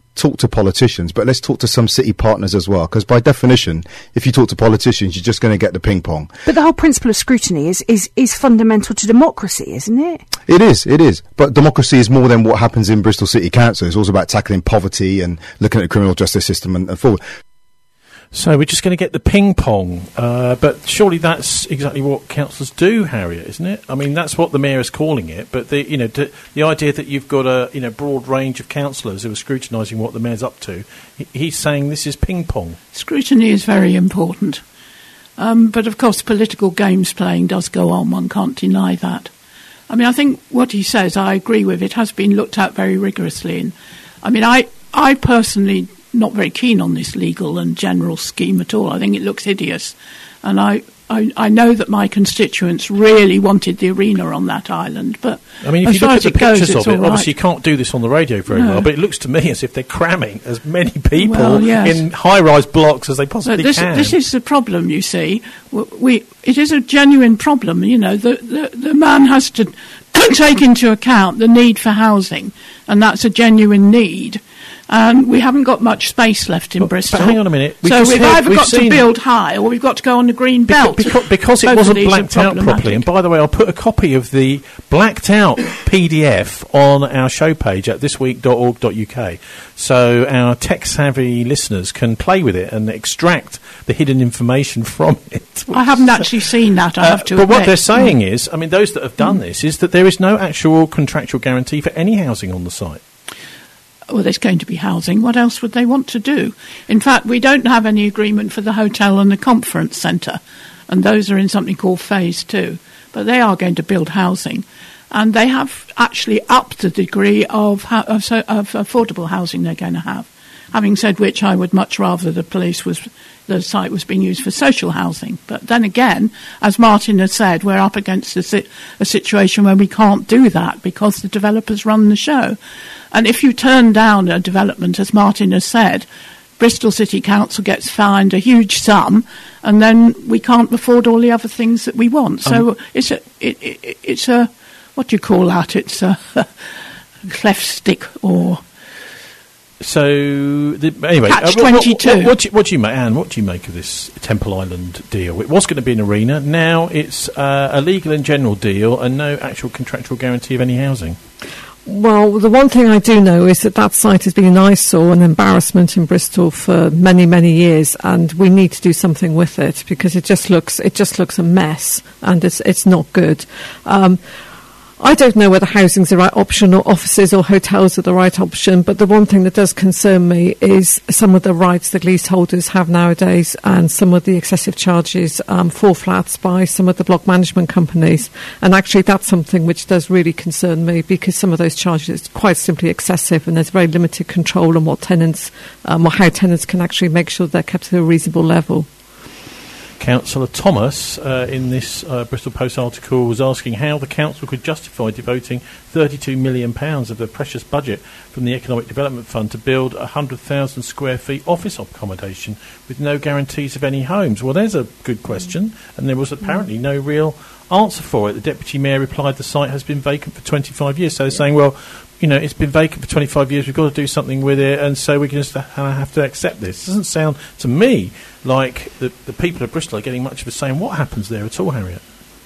talk to politicians, but let's talk to some city partners as well, because by definition, if you talk to politicians, you're just going to get the ping pong. But the whole principle of scrutiny is, is, is fundamental to democracy, isn't it? It is, it is. But democracy is more than what happens in Bristol City Council. It's also about tackling poverty and looking at the criminal justice system and, and forward. So we're just going to get the ping pong, uh, but surely that's exactly what councillors do, Harriet, isn't it? I mean, that's what the mayor is calling it. But the you know d- the idea that you've got a you know broad range of councillors who are scrutinising what the mayor's up to, he- he's saying this is ping pong. Scrutiny is very important, um, but of course, political games playing does go on. One can't deny that. I mean, I think what he says, I agree with. It has been looked at very rigorously. And I mean, I I personally. Not very keen on this legal and general scheme at all. I think it looks hideous. And I, I, I know that my constituents really wanted the arena on that island, but I mean, if as you far look as at the it goes, pictures it's of it, all right. obviously you can't do this on the radio very No. well, but it looks to me as if they're cramming as many people Well, yes. in high-rise blocks as they possibly But this, can. this is the problem, you see. W- We, it is a genuine problem. You know, the, the, the man has to take into account the need for housing, and that's a genuine need. And we haven't got much space left in But- Bristol. but hang on a minute. We've So just we've heard- either we've got seen- to build high or we've got to go on the green belt. Because, because it Both of wasn't these are blacked out problematic. properly. And by the way, I'll put a copy of the blacked out P D F on our show page at this week dot org dot U K, so our tech-savvy listeners can play with it and extract the hidden information from it. I haven't actually seen that, I have to Uh, but what admit. they're saying is, I mean, those that have done this, is that there is no actual contractual guarantee for any housing on the site. Well, there's going to be housing. What else would they want to do? In fact, we don't have any agreement for the hotel and the conference centre, and those are in something called Phase Two. But they are going to build housing, and they have actually upped the degree of, ho- of, so, of affordable housing they're going to have. Having said which, I would much rather the police was the site was being used for social housing. But then again, as Martin has said, we're up against a, si- a situation where we can't do that because the developers run the show. And if you turn down a development, as Martin has said, Bristol City Council gets fined a huge sum, and then we can't afford all the other things that we want. So Um, it's a, it, it, it's a, what do you call that? It's a cleft stick or... So the, anyway, Catch uh, what, what, twenty-two. what, what, do you, what do you make, Anne? What do you make of this Temple Island deal? It was going to be an arena. Now it's uh, a legal and general deal, and no actual contractual guarantee of any housing. Well, the one thing I do know is that that site has been an eyesore, an embarrassment in Bristol for many, many years, and we need to do something with it because it just looks it just looks a mess, and it's it's not good. Um, I don't know whether housing's the right option or offices or hotels are the right option, but the one thing that does concern me is some of the rights that leaseholders have nowadays and some of the excessive charges um, for flats by some of the block management companies. And actually that's something which does really concern me because some of those charges are quite simply excessive and there's very limited control on what tenants um, or how tenants can actually make sure they're kept to a reasonable level. Councillor Thomas, uh, in this uh, Bristol Post article, was asking how the council could justify devoting thirty-two million pounds of their precious budget from the Economic Development Fund to build one hundred thousand square feet office accommodation with no guarantees of any homes. Well, there's a good question, and there was apparently no real answer for it. The Deputy Mayor replied the site has been vacant for twenty-five years. So they're saying, well, you know, it's been vacant for twenty-five years, we've got to do something with it, and so we can just ha- have to accept this. It doesn't sound to me like the, the people of Bristol are getting much of a say in what happens there at all, Harriet.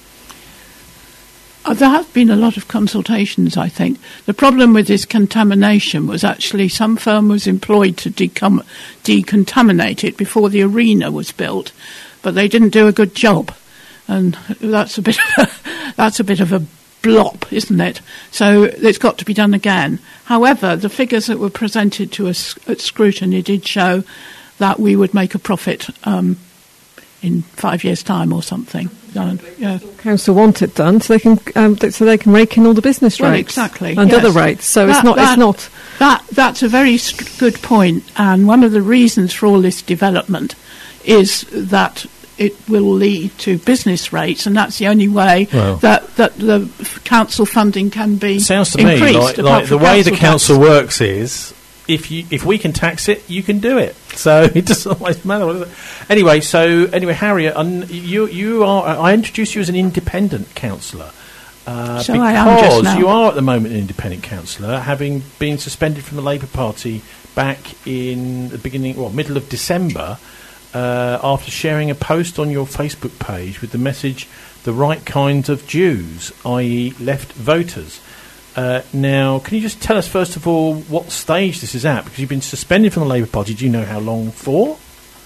Uh, there have been a lot of consultations, I think. The problem with this contamination was actually some firm was employed to decom- decontaminate it before the arena was built, but they didn't do a good job. And that's a bit of a, that's a bit of a blop, isn't it? So it's got to be done again. However, the figures that were presented to us at scrutiny did show that we would make a profit um, in five years' time or something. Uh, yeah. Council want it done so they can um, th- so they can rake in all the business Well, rates exactly, and yes. other rates. So That- it's not that- it's not. That that's a very st- good point, and one of the reasons for all this development is that it will lead to business rates, and that's the only way Well. that, that the f- council funding can be Sounds to increased. me like, apart like the from way the tax. council works is if you if we can tax it, you can do it. So it doesn't always matter. Does it? Anyway, so anyway, Harriet, un, you you are. I introduced you as an independent councillor. Uh, So because I am just now. you are at the moment an independent councillor, having been suspended from the Labour Party back in the beginning, well, middle of December, uh, after sharing a post on your Facebook page with the message, "The right kinds of Jews," that is left voters. Uh, now, can you just tell us, first of all, what stage this is at? Because you've been suspended from the Labour Party. Do you know how long for?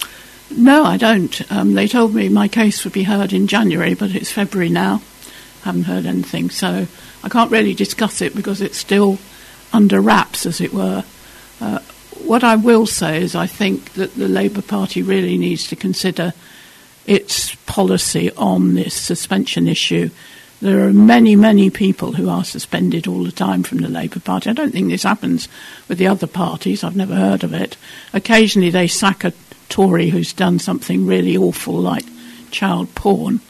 No, I don't. Um, they told me my case would be heard in January, but it's February now. Haven't heard anything, so I can't really discuss it because it's still under wraps, as it were. Uh, what I will say is I think that the Labour Party really needs to consider its policy on this suspension issue. There are many, many people who are suspended all the time from the Labour Party. I don't think this happens with the other parties. I've never heard of it. Occasionally they sack a Tory who's done something really awful like child porn.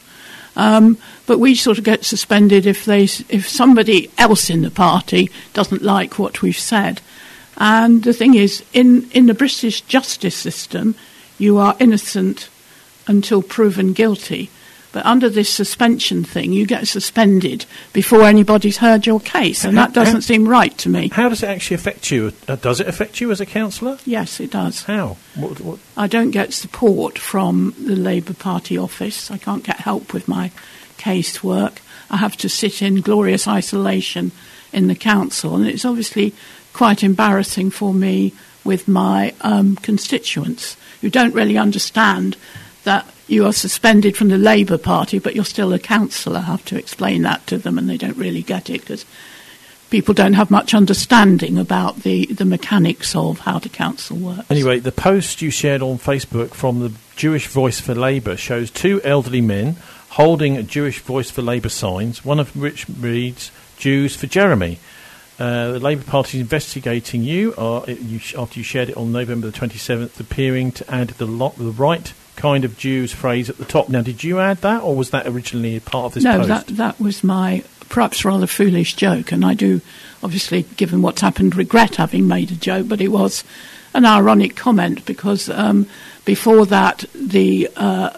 Um, but we sort of get suspended if they, if somebody else in the party doesn't like what we've said. And the thing is, in, in the British justice system, you are innocent until proven guilty. But under this suspension thing, you get suspended before anybody's heard your case, and that doesn't seem right to me. How does it actually affect you? Uh, does it affect you as a councillor? Yes, it does. How? What, what? I don't get support from the Labour Party office. I can't get help with my casework. I have to sit in glorious isolation in the council, and it's obviously quite embarrassing for me with my um, constituents who don't really understand that you are suspended from the Labour Party, but you're still a councillor. I have to explain that to them, and they don't really get it because people don't have much understanding about the, the mechanics of how the council works. Anyway, the post you shared on Facebook from the Jewish Voice for Labour shows two elderly men holding a Jewish Voice for Labour signs, one of which reads, "Jews for Jeremy." Uh, the Labour Party is investigating you, uh, you sh- after you shared it on November the twenty-seventh, appearing to add the, lo- the right kind of Jews phrase at the top. Now, did you add that, or was that originally part of this no, post? No, that, that was my perhaps rather foolish joke, and I do, obviously, given what's happened, regret having made a joke, but it was an ironic comment because um, before that, the uh,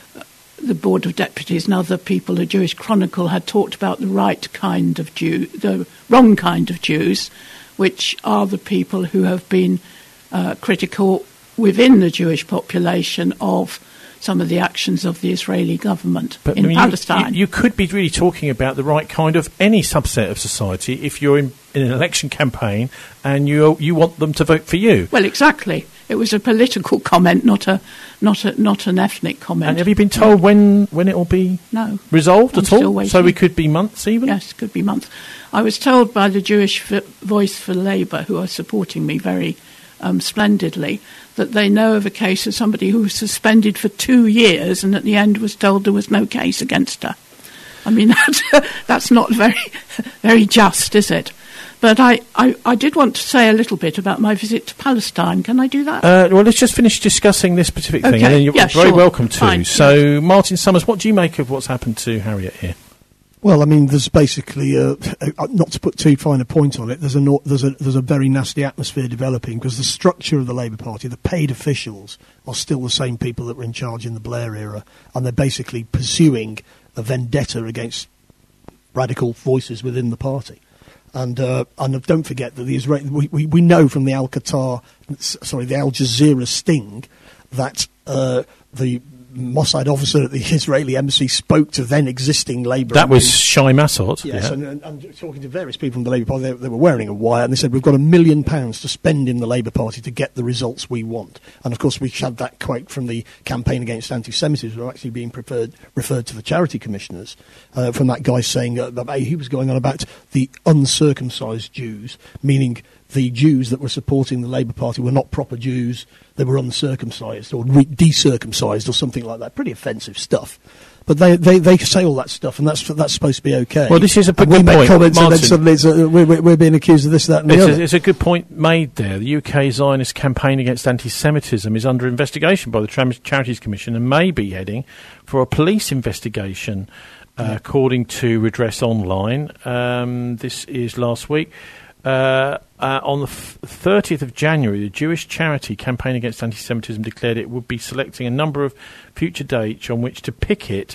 the Board of Deputies and other people, the Jewish Chronicle, had talked about the right kind of Jew, the wrong kind of Jews, which are the people who have been uh, critical within the Jewish population of some of the actions of the Israeli government but, in I mean, Palestine. You, you could be really talking about the right kind of any subset of society if you're in, in an election campaign and you you want them to vote for you. Well, exactly. It was a political comment, not a not a not an ethnic comment. And have you been told no. when when it will be no. resolved I'm at all? Still waiting. So we could be months even? Yes, could be months. I was told by the Jewish Voice for Labour, who are supporting me very um, splendidly, that they know of a case of somebody who was suspended for two years and at the end was told there was no case against her. I mean, that's, that's not very very just, is it? But I, I, I did want to say a little bit about my visit to Palestine. Can I do that? Uh, well, let's just finish discussing this specific okay. thing, and then you're yeah, very sure. welcome to. Fine. So, yeah. Martin Summers, what do you make of what's happened to Harriet here? Well, I mean, there's basically, uh, uh, not to put too fine a point on it, there's a, no, there's a there's a very nasty atmosphere developing because the structure of the Labour Party, the paid officials, are still the same people that were in charge in the Blair era, and they're basically pursuing a vendetta against radical voices within the party. And uh, and don't forget that the Israeli, we, we, we know from the Al Qatar, sorry, the Al Jazeera sting that uh, the Mossad officer at the Israeli embassy spoke to then existing Labour. That was Shai Massot. Yes, yeah. and, and, and talking to various people from the Labour Party, they, they were wearing a wire, and they said, we've got a million pounds to spend in the Labour Party to get the results we want. And, of course, we had that quote from the campaign against anti-Semitism, actually being preferred, referred to the charity commissioners, uh, from that guy saying, uh, he was going on about the uncircumcised Jews, meaning the Jews that were supporting the Labour Party were not proper Jews, they were uncircumcised or re- decircumcised or something like that. Pretty offensive stuff. But they, they, they say all that stuff, and that's that's supposed to be okay. Well, this is a good and we point, make comments, Martin. and then suddenly it's, uh, we're, we're being accused of this, that, and the it's other. A, it's a good point made there. The U K Zionist campaign against anti-Semitism is under investigation by the Tra- Charities Commission and may be heading for a police investigation, uh, yeah. according to Redress Online. Um, this is last week. Uh, uh, on the f- thirtieth of January, the Jewish charity Campaign Against Anti-Semitism declared it would be selecting a number of future dates on which to picket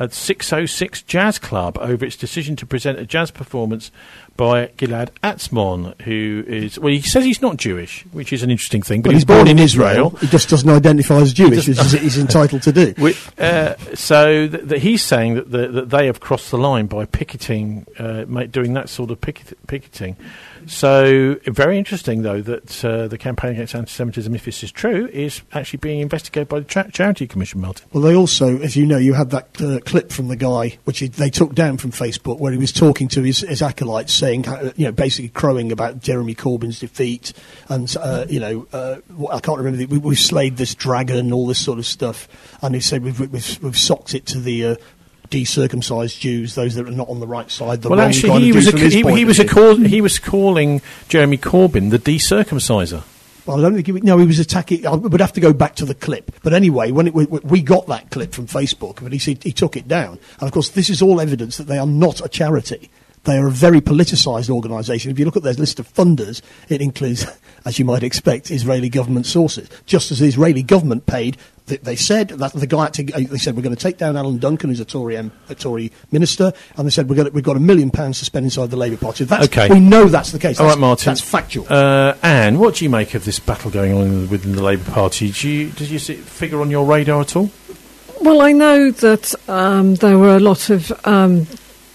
at six oh six Jazz Club over its decision to present a jazz performance by Gilad Atzmon, who is, well, he says he's not Jewish, which is an interesting thing, but, but he's, he's born, born in Israel. Israel. He just doesn't identify as Jewish, which he's entitled to do. We, uh, so th- th- he's saying that, the, that they have crossed the line by picketing, uh, make, doing that sort of picket- picketing. So, very interesting, though, that uh, the campaign against anti-Semitism, if this is true, is actually being investigated by the Tra- Charity Commission, Martin. Well, they also, as you know, you had that uh, clip from the guy, which he, they took down from Facebook, where he was talking to his, his acolytes, saying, uh, you know, basically crowing about Jeremy Corbyn's defeat, and, uh, you know, uh, I can't remember, the, we, we've slayed this dragon, all this sort of stuff, and he said we've, we've, we've socked it to the... Uh, decircumcised Jews, those that are not on the right side. The well, wrong actually, kind he of was, Jews a, from his he, point he of was a view. call, he was calling Jeremy Corbyn the decircumciser. Well, I don't think he, no, he was attacking. I would have to go back to the clip. But anyway, when it, we, we got that clip from Facebook, but he said he took it down. And of course, this is all evidence that they are not a charity. They are a very politicised organisation. If you look at their list of funders, it includes, as you might expect, Israeli government sources. Just as the Israeli government paid, they, they said that the guy had to, they said we're going to take down Alan Duncan, who's a Tory, M, a Tory minister, and they said we're going to, we've got a million pounds to spend inside the Labour Party. That's, okay. We know that's the case. All that's, right, Martin. That's factual. Uh, Anne, what do you make of this battle going on within the Labour Party? Do you, did you see it figure on your radar at all? Well, I know that um, there were a lot of um,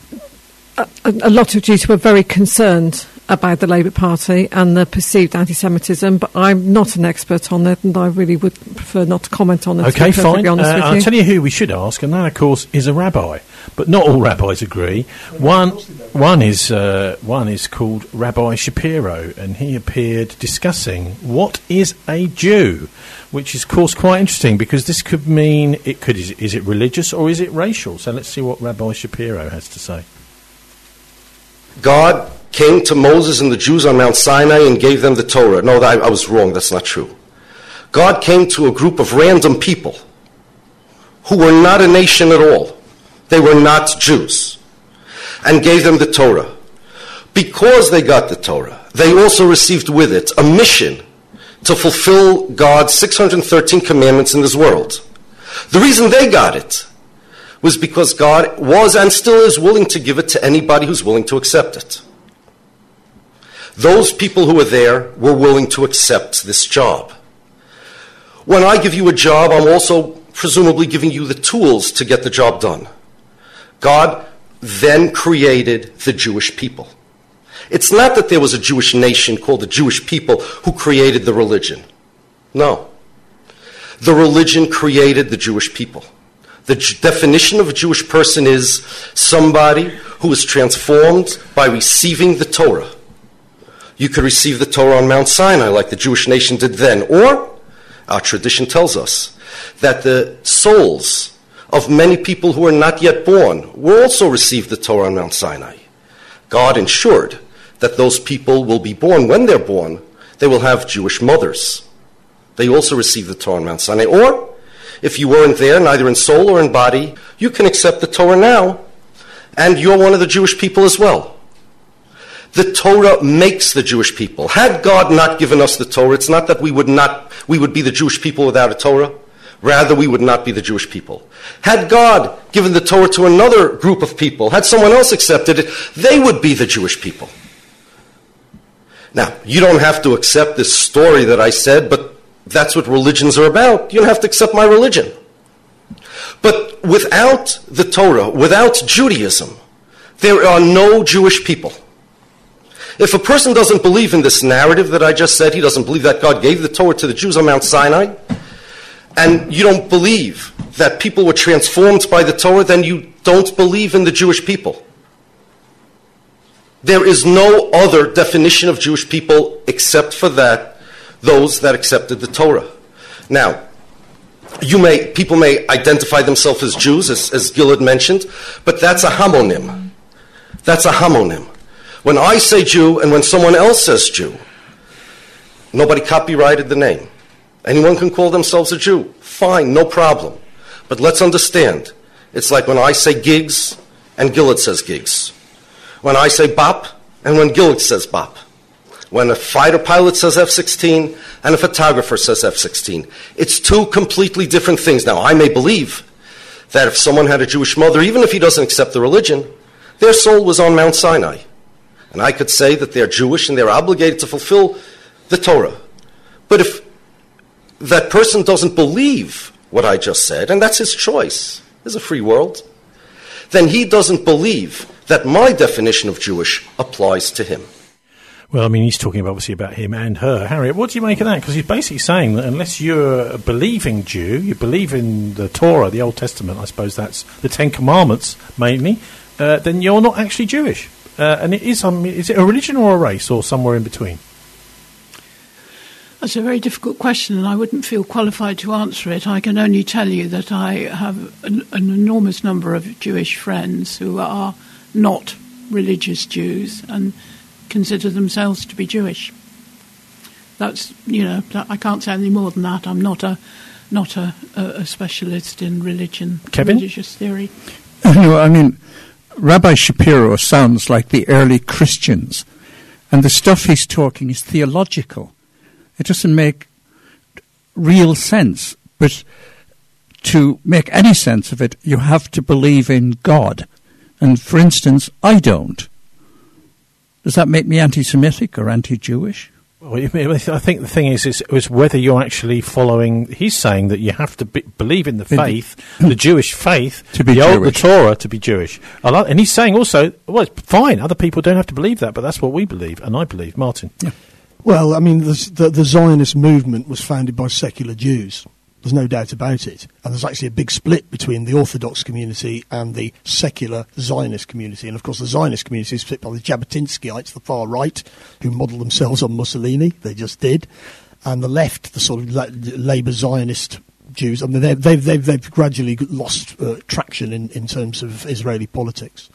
a, a lot of Jews who were very concerned about the Labour Party and the perceived anti-Semitism, but I'm not an expert on it, and I really would prefer not to comment on it. Okay, to be fine. honest Uh, with I'll you. tell you who we should ask, and that, of course, is a rabbi. But not all rabbis agree. One, one is uh, one is called Rabbi Shapiro, and he appeared discussing what is a Jew, which is, of course, quite interesting because this could mean it could is it, is it religious or is it racial? So let's see what Rabbi Shapiro has to say. God came to Moses and the Jews on Mount Sinai and gave them the Torah. No, I, I was wrong. That's not true. God came to a group of random people who were not a nation at all. They were not Jews, and gave them the Torah. Because they got the Torah, they also received with it a mission to fulfill God's six hundred thirteen commandments in this world. The reason they got it was because God was and still is willing to give it to anybody who's willing to accept it. Those people who were there were willing to accept this job. When I give you a job, I'm also presumably giving you the tools to get the job done. God then created the Jewish people. It's not that there was a Jewish nation called the Jewish people who created the religion. No. The religion created the Jewish people. The J- definition of a Jewish person is somebody who is transformed by receiving the Torah. You could receive the Torah on Mount Sinai like the Jewish nation did then. Or, our tradition tells us, that the souls of many people who are not yet born will also receive the Torah on Mount Sinai. God ensured that those people will be born. When they're born, they will have Jewish mothers. They also receive the Torah on Mount Sinai. Or, if you weren't there, neither in soul or in body, you can accept the Torah now, and you're one of the Jewish people as well. The Torah makes the Jewish people. Had God not given us the Torah, it's not that we would not, we would be the Jewish people without a Torah. Rather, we would not be the Jewish people. Had God given the Torah to another group of people, had someone else accepted it, they would be the Jewish people. Now, you don't have to accept this story that I said, but that's what religions are about. You don't have to accept my religion. But without the Torah, without Judaism, there are no Jewish people. If a person doesn't believe in this narrative that I just said, he doesn't believe that God gave the Torah to the Jews on Mount Sinai, and you don't believe that people were transformed by the Torah, then you don't believe in the Jewish people. There is no other definition of Jewish people except for that, those that accepted the Torah. Now, you may, people may identify themselves as Jews, as, as Gilad mentioned, but that's a homonym. That's a homonym. When I say Jew and when someone else says Jew, nobody copyrighted the name. Anyone can call themselves a Jew. Fine, no problem. But let's understand, it's like when I say Gigs and Gilad says Gigs. When I say Bop and when Gilad says Bop. When a fighter pilot says F sixteen and a photographer says F sixteen. It's two completely different things. Now, I may believe that if someone had a Jewish mother, even if he doesn't accept the religion, their soul was on Mount Sinai. And I could say that they're Jewish and they're obligated to fulfill the Torah. But if that person doesn't believe what I just said, and that's his choice, there's a free world, then he doesn't believe that my definition of Jewish applies to him. Well, I mean, he's talking obviously about him and her. Harriet, what do you make of that? Because he's basically saying that unless you're a believing Jew, you believe in the Torah, the Old Testament, I suppose that's the Ten Commandments mainly, uh, then you're not actually Jewish. Uh, and it is, um, is it a religion or a race or somewhere in between? That's a very difficult question, and I wouldn't feel qualified to answer it. I can only tell you that I have an, an enormous number of Jewish friends who are not religious Jews and consider themselves to be Jewish. That's, you know, I can't say any more than that. I'm not a not a, a specialist in religion, Kevin? religious theory. No, I mean, Rabbi Shapiro sounds like the early Christians, and the stuff he's talking is theological. It doesn't make real sense, but to make any sense of it, you have to believe in God. And, for instance, I don't. Does that make me anti-Semitic or anti-Jewish? Well, I think the thing is, is, is whether you're actually following. He's saying that you have to be, believe in the faith, the Jewish faith, to be the, old, the Jewish. Torah, to be Jewish. I like, and he's saying also, well, it's fine. Other people don't have to believe that, but that's what we believe, and I believe. Martin. Yeah. Well, I mean, the, the, the Zionist movement was founded by secular Jews. There's no doubt about it. And there's actually a big split between the Orthodox community and the secular Zionist community. And, of course, the Zionist community is split by the Jabotinskyites, the far right, who model themselves on Mussolini. They just did. And the left, the sort of la- Labour Zionist Jews, I mean, they've, they've, they've, they've gradually lost uh, traction in, in terms of Israeli politics.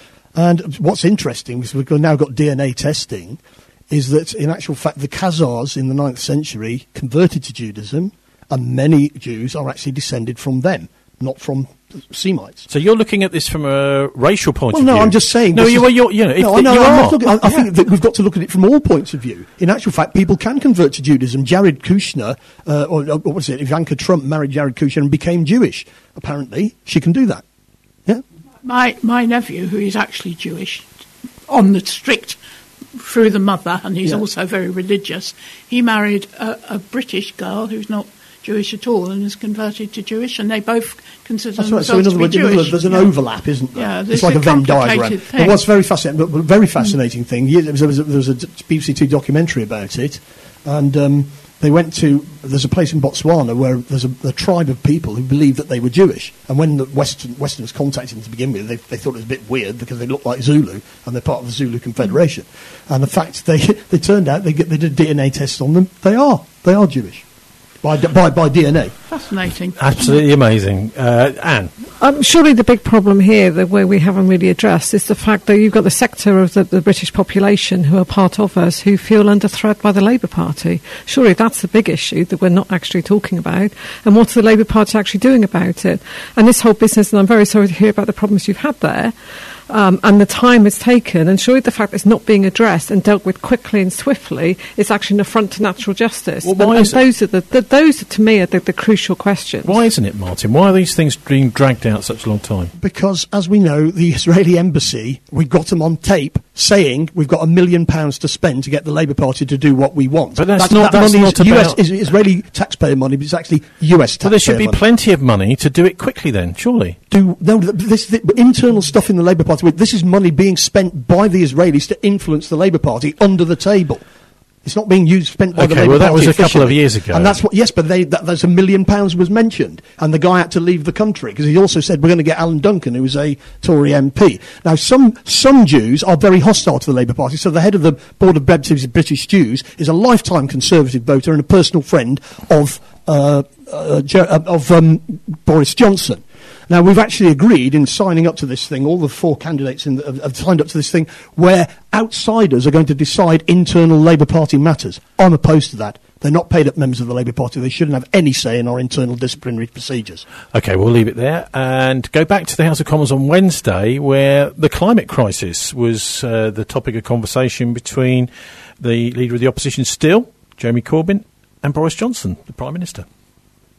And what's interesting, because we've now got D N A testing, is that, in actual fact, the Khazars in the ninth century converted to Judaism, and many Jews are actually descended from them, not from Semites. So you're looking at this from a racial point well, of no, view? I'm just saying... No, you, well, you're, you know, if no, the, no, you I'm are. not looking, I, I Yeah. think that we've got to look at it from all points of view. In actual fact, people can convert to Judaism. Jared Kushner, uh, or, or what was it, Ivanka Trump married Jared Kushner and became Jewish. Apparently, she can do that. Yeah. My my nephew, who is actually Jewish, on the strict through the mother, and he's Yeah. also very religious, he married a, a British girl who's not Jewish at all and is converted to Jewish, and they both consider That's right. themselves So in to other be words, in other Jewish. words, there's an Yeah. overlap, isn't there? Yeah, it's there's like a a Venn diagram. complicated But thing. what's very fascinating, but very fascinating thing, yeah, there was, there was a, there was a B B C Two documentary about it, and um, they went to, there's a place in Botswana where there's a, a tribe of people who believed that they were Jewish, and when the Western, Westerners contacted them to begin with, they, they thought it was a bit weird because they looked like Zulu, and they're part of the Zulu Confederation. And the fact they they turned out, they, get, they did a D N A test on them, they are, they are Jewish. By, by, by D N A. Fascinating. Absolutely amazing. Uh, Anne? Um, surely the big problem here, that where we haven't really addressed, is the fact that you've got the sector of the, the British population who are part of us who feel under threat by the Labour Party. Surely that's the big issue that we're not actually talking about. And what's the Labour Party actually doing about it? And this whole business, and I'm very sorry to hear about the problems you've had there, Um, and the time it's taken, and surely the fact that it's not being addressed and dealt with quickly and swiftly is actually an affront to natural justice. Well, why and and is it? those are the, the those to me are the, the crucial questions. Why isn't it, Martin? Why are these things being dragged out such a long time? Because, as we know, the Israeli embassy, we got them on tape saying we've got a million pounds to spend to get the Labour Party to do what we want. But that's that, not- that that's money not is U S, about- is Israeli taxpayer money, but it's actually U S taxpayer Well, there should be money. plenty of money to do it quickly then, surely. Do no, th- this the internal stuff in the Labour Party. This is money being spent by the Israelis to influence the Labour Party under the table. It's not being used spent by the Okay, Labour well, that Party was a couple of officially. years ago. and that's what. Yes, but they, that, there's a million pounds was mentioned, and the guy had to leave the country because he also said we're going to get Alan Duncan, who was a Tory M P. Now, some some Jews are very hostile to the Labour Party. So the head of the Board of British British Jews is a lifetime Conservative voter and a personal friend of uh, uh, Jer- uh, of um, Boris Johnson. Now, we've actually agreed in signing up to this thing, all the four candidates in the, have, have signed up to this thing, where outsiders are going to decide internal Labour Party matters. I'm opposed to that. They're not paid-up members of the Labour Party. They shouldn't have any say in our internal disciplinary procedures. OK, we'll leave it there and go back to the House of Commons on Wednesday, where the climate crisis was uh, the topic of conversation between the Leader of the Opposition still, Jeremy Corbyn, and Boris Johnson, the Prime Minister. There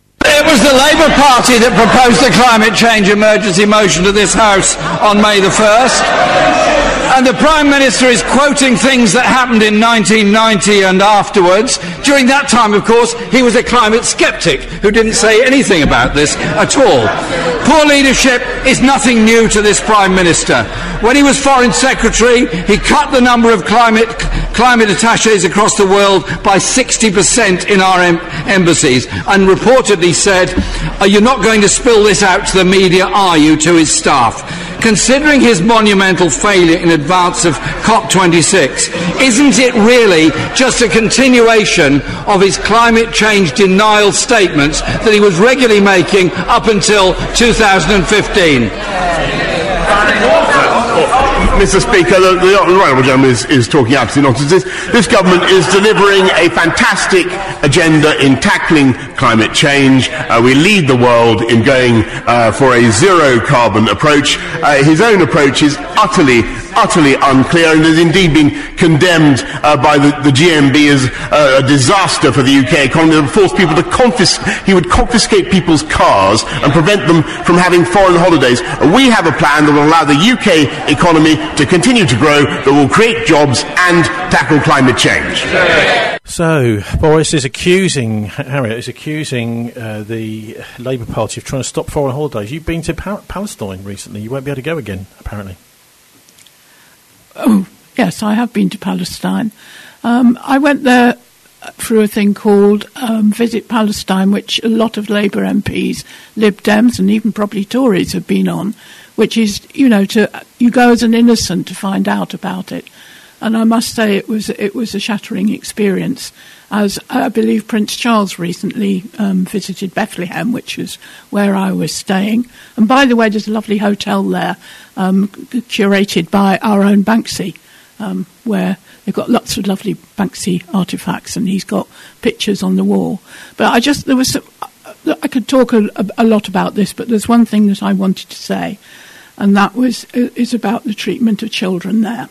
It was the Labour Party that proposed the climate change emergency motion to this House on May the first. And the Prime Minister is quoting things that happened in nineteen ninety and afterwards. During that time, of course, he was a climate sceptic who didn't say anything about this at all. Poor leadership is nothing new to this Prime Minister. When he was Foreign Secretary, he cut the number of climate climate attaches across the world by sixty percent in our em- embassies, and reportedly said, "Are you not going to spill this out to the media, are you?" to his staff. Considering his monumental failure in advance of COP twenty-six, isn't it really just a continuation of his climate change denial statements that he was regularly making up until two thousand fifteen? Mister Speaker, the, the Honourable Gentleman is, is talking absolute nonsense. This, this government is delivering a fantastic agenda in tackling climate change. Uh, we lead the world in going uh, for a zero-carbon approach. Uh, his own approach is utterly, utterly unclear and has indeed been condemned uh, by the, the G M B as uh, a disaster for the U K economy. It would force people to confiscate. He would confiscate people's cars and prevent them from having foreign holidays. Uh, we have a plan that will allow the U K economy to continue to grow, that will create jobs and tackle climate change. So, Boris is accusing, Harriet is accusing uh, the Labour Party of trying to stop foreign holidays. You've been to pa- Palestine recently. You won't be able to go again, apparently. Oh, yes, I have been to Palestine. Um, I went there through a thing called um, Visit Palestine, which a lot of Labour M Ps, Lib Dems and even probably Tories have been on, which is, you know, to you go as an innocent to find out about it. And I must say it was it was a shattering experience, as I believe Prince Charles recently um, visited Bethlehem, which was where I was staying. And by the way, there's a lovely hotel there, um, curated by our own Banksy, um, where they've got lots of lovely Banksy artefacts, and he's got pictures on the wall. But I just, there was, some, I could talk a, a lot about this, but there's one thing that I wanted to say, and that was is about the treatment of children there.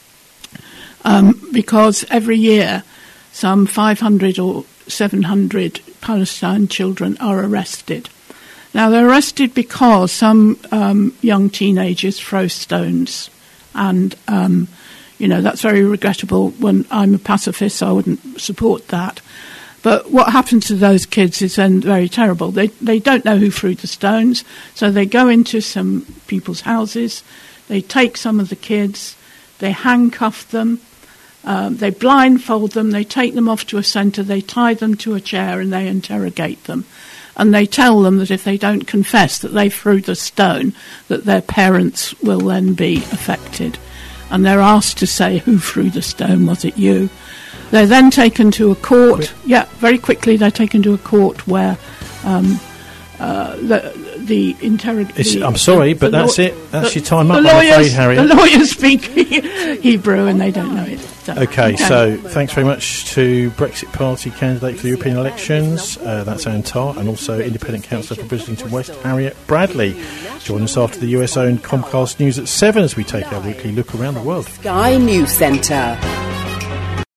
Um, because every year some five hundred or seven hundred Palestine children are arrested. Now, they're arrested because some um, young teenagers throw stones, and, um, you know, that's very regrettable. When I'm a pacifist, so I wouldn't support that. But what happens to those kids is then very terrible. They they don't know who threw the stones, so they go into some people's houses, they take some of the kids, they handcuff them, um, they blindfold them, they take them off to a centre, they tie them to a chair and they interrogate them. And they tell them that if they don't confess that they threw the stone, that their parents will then be affected. And they're asked to say, who threw the stone? Was it you? They're then taken to a court. Quick. Yeah, very quickly they're taken to a court where um, uh, the the interrogation. I'm sorry, but that's law- it. That's the, your time up, lawyers, I'm afraid, Harriet. The lawyers speak Hebrew and they don't know it. So. Okay, okay, so thanks very much to Brexit Party candidate for the European elections, uh, that's Anne Tart, and also Independent Councillor for Brislington West, Harriet Bradley. Join us after the U S-owned Comcast News at seven as we take our weekly look around the world. Sky News Centre.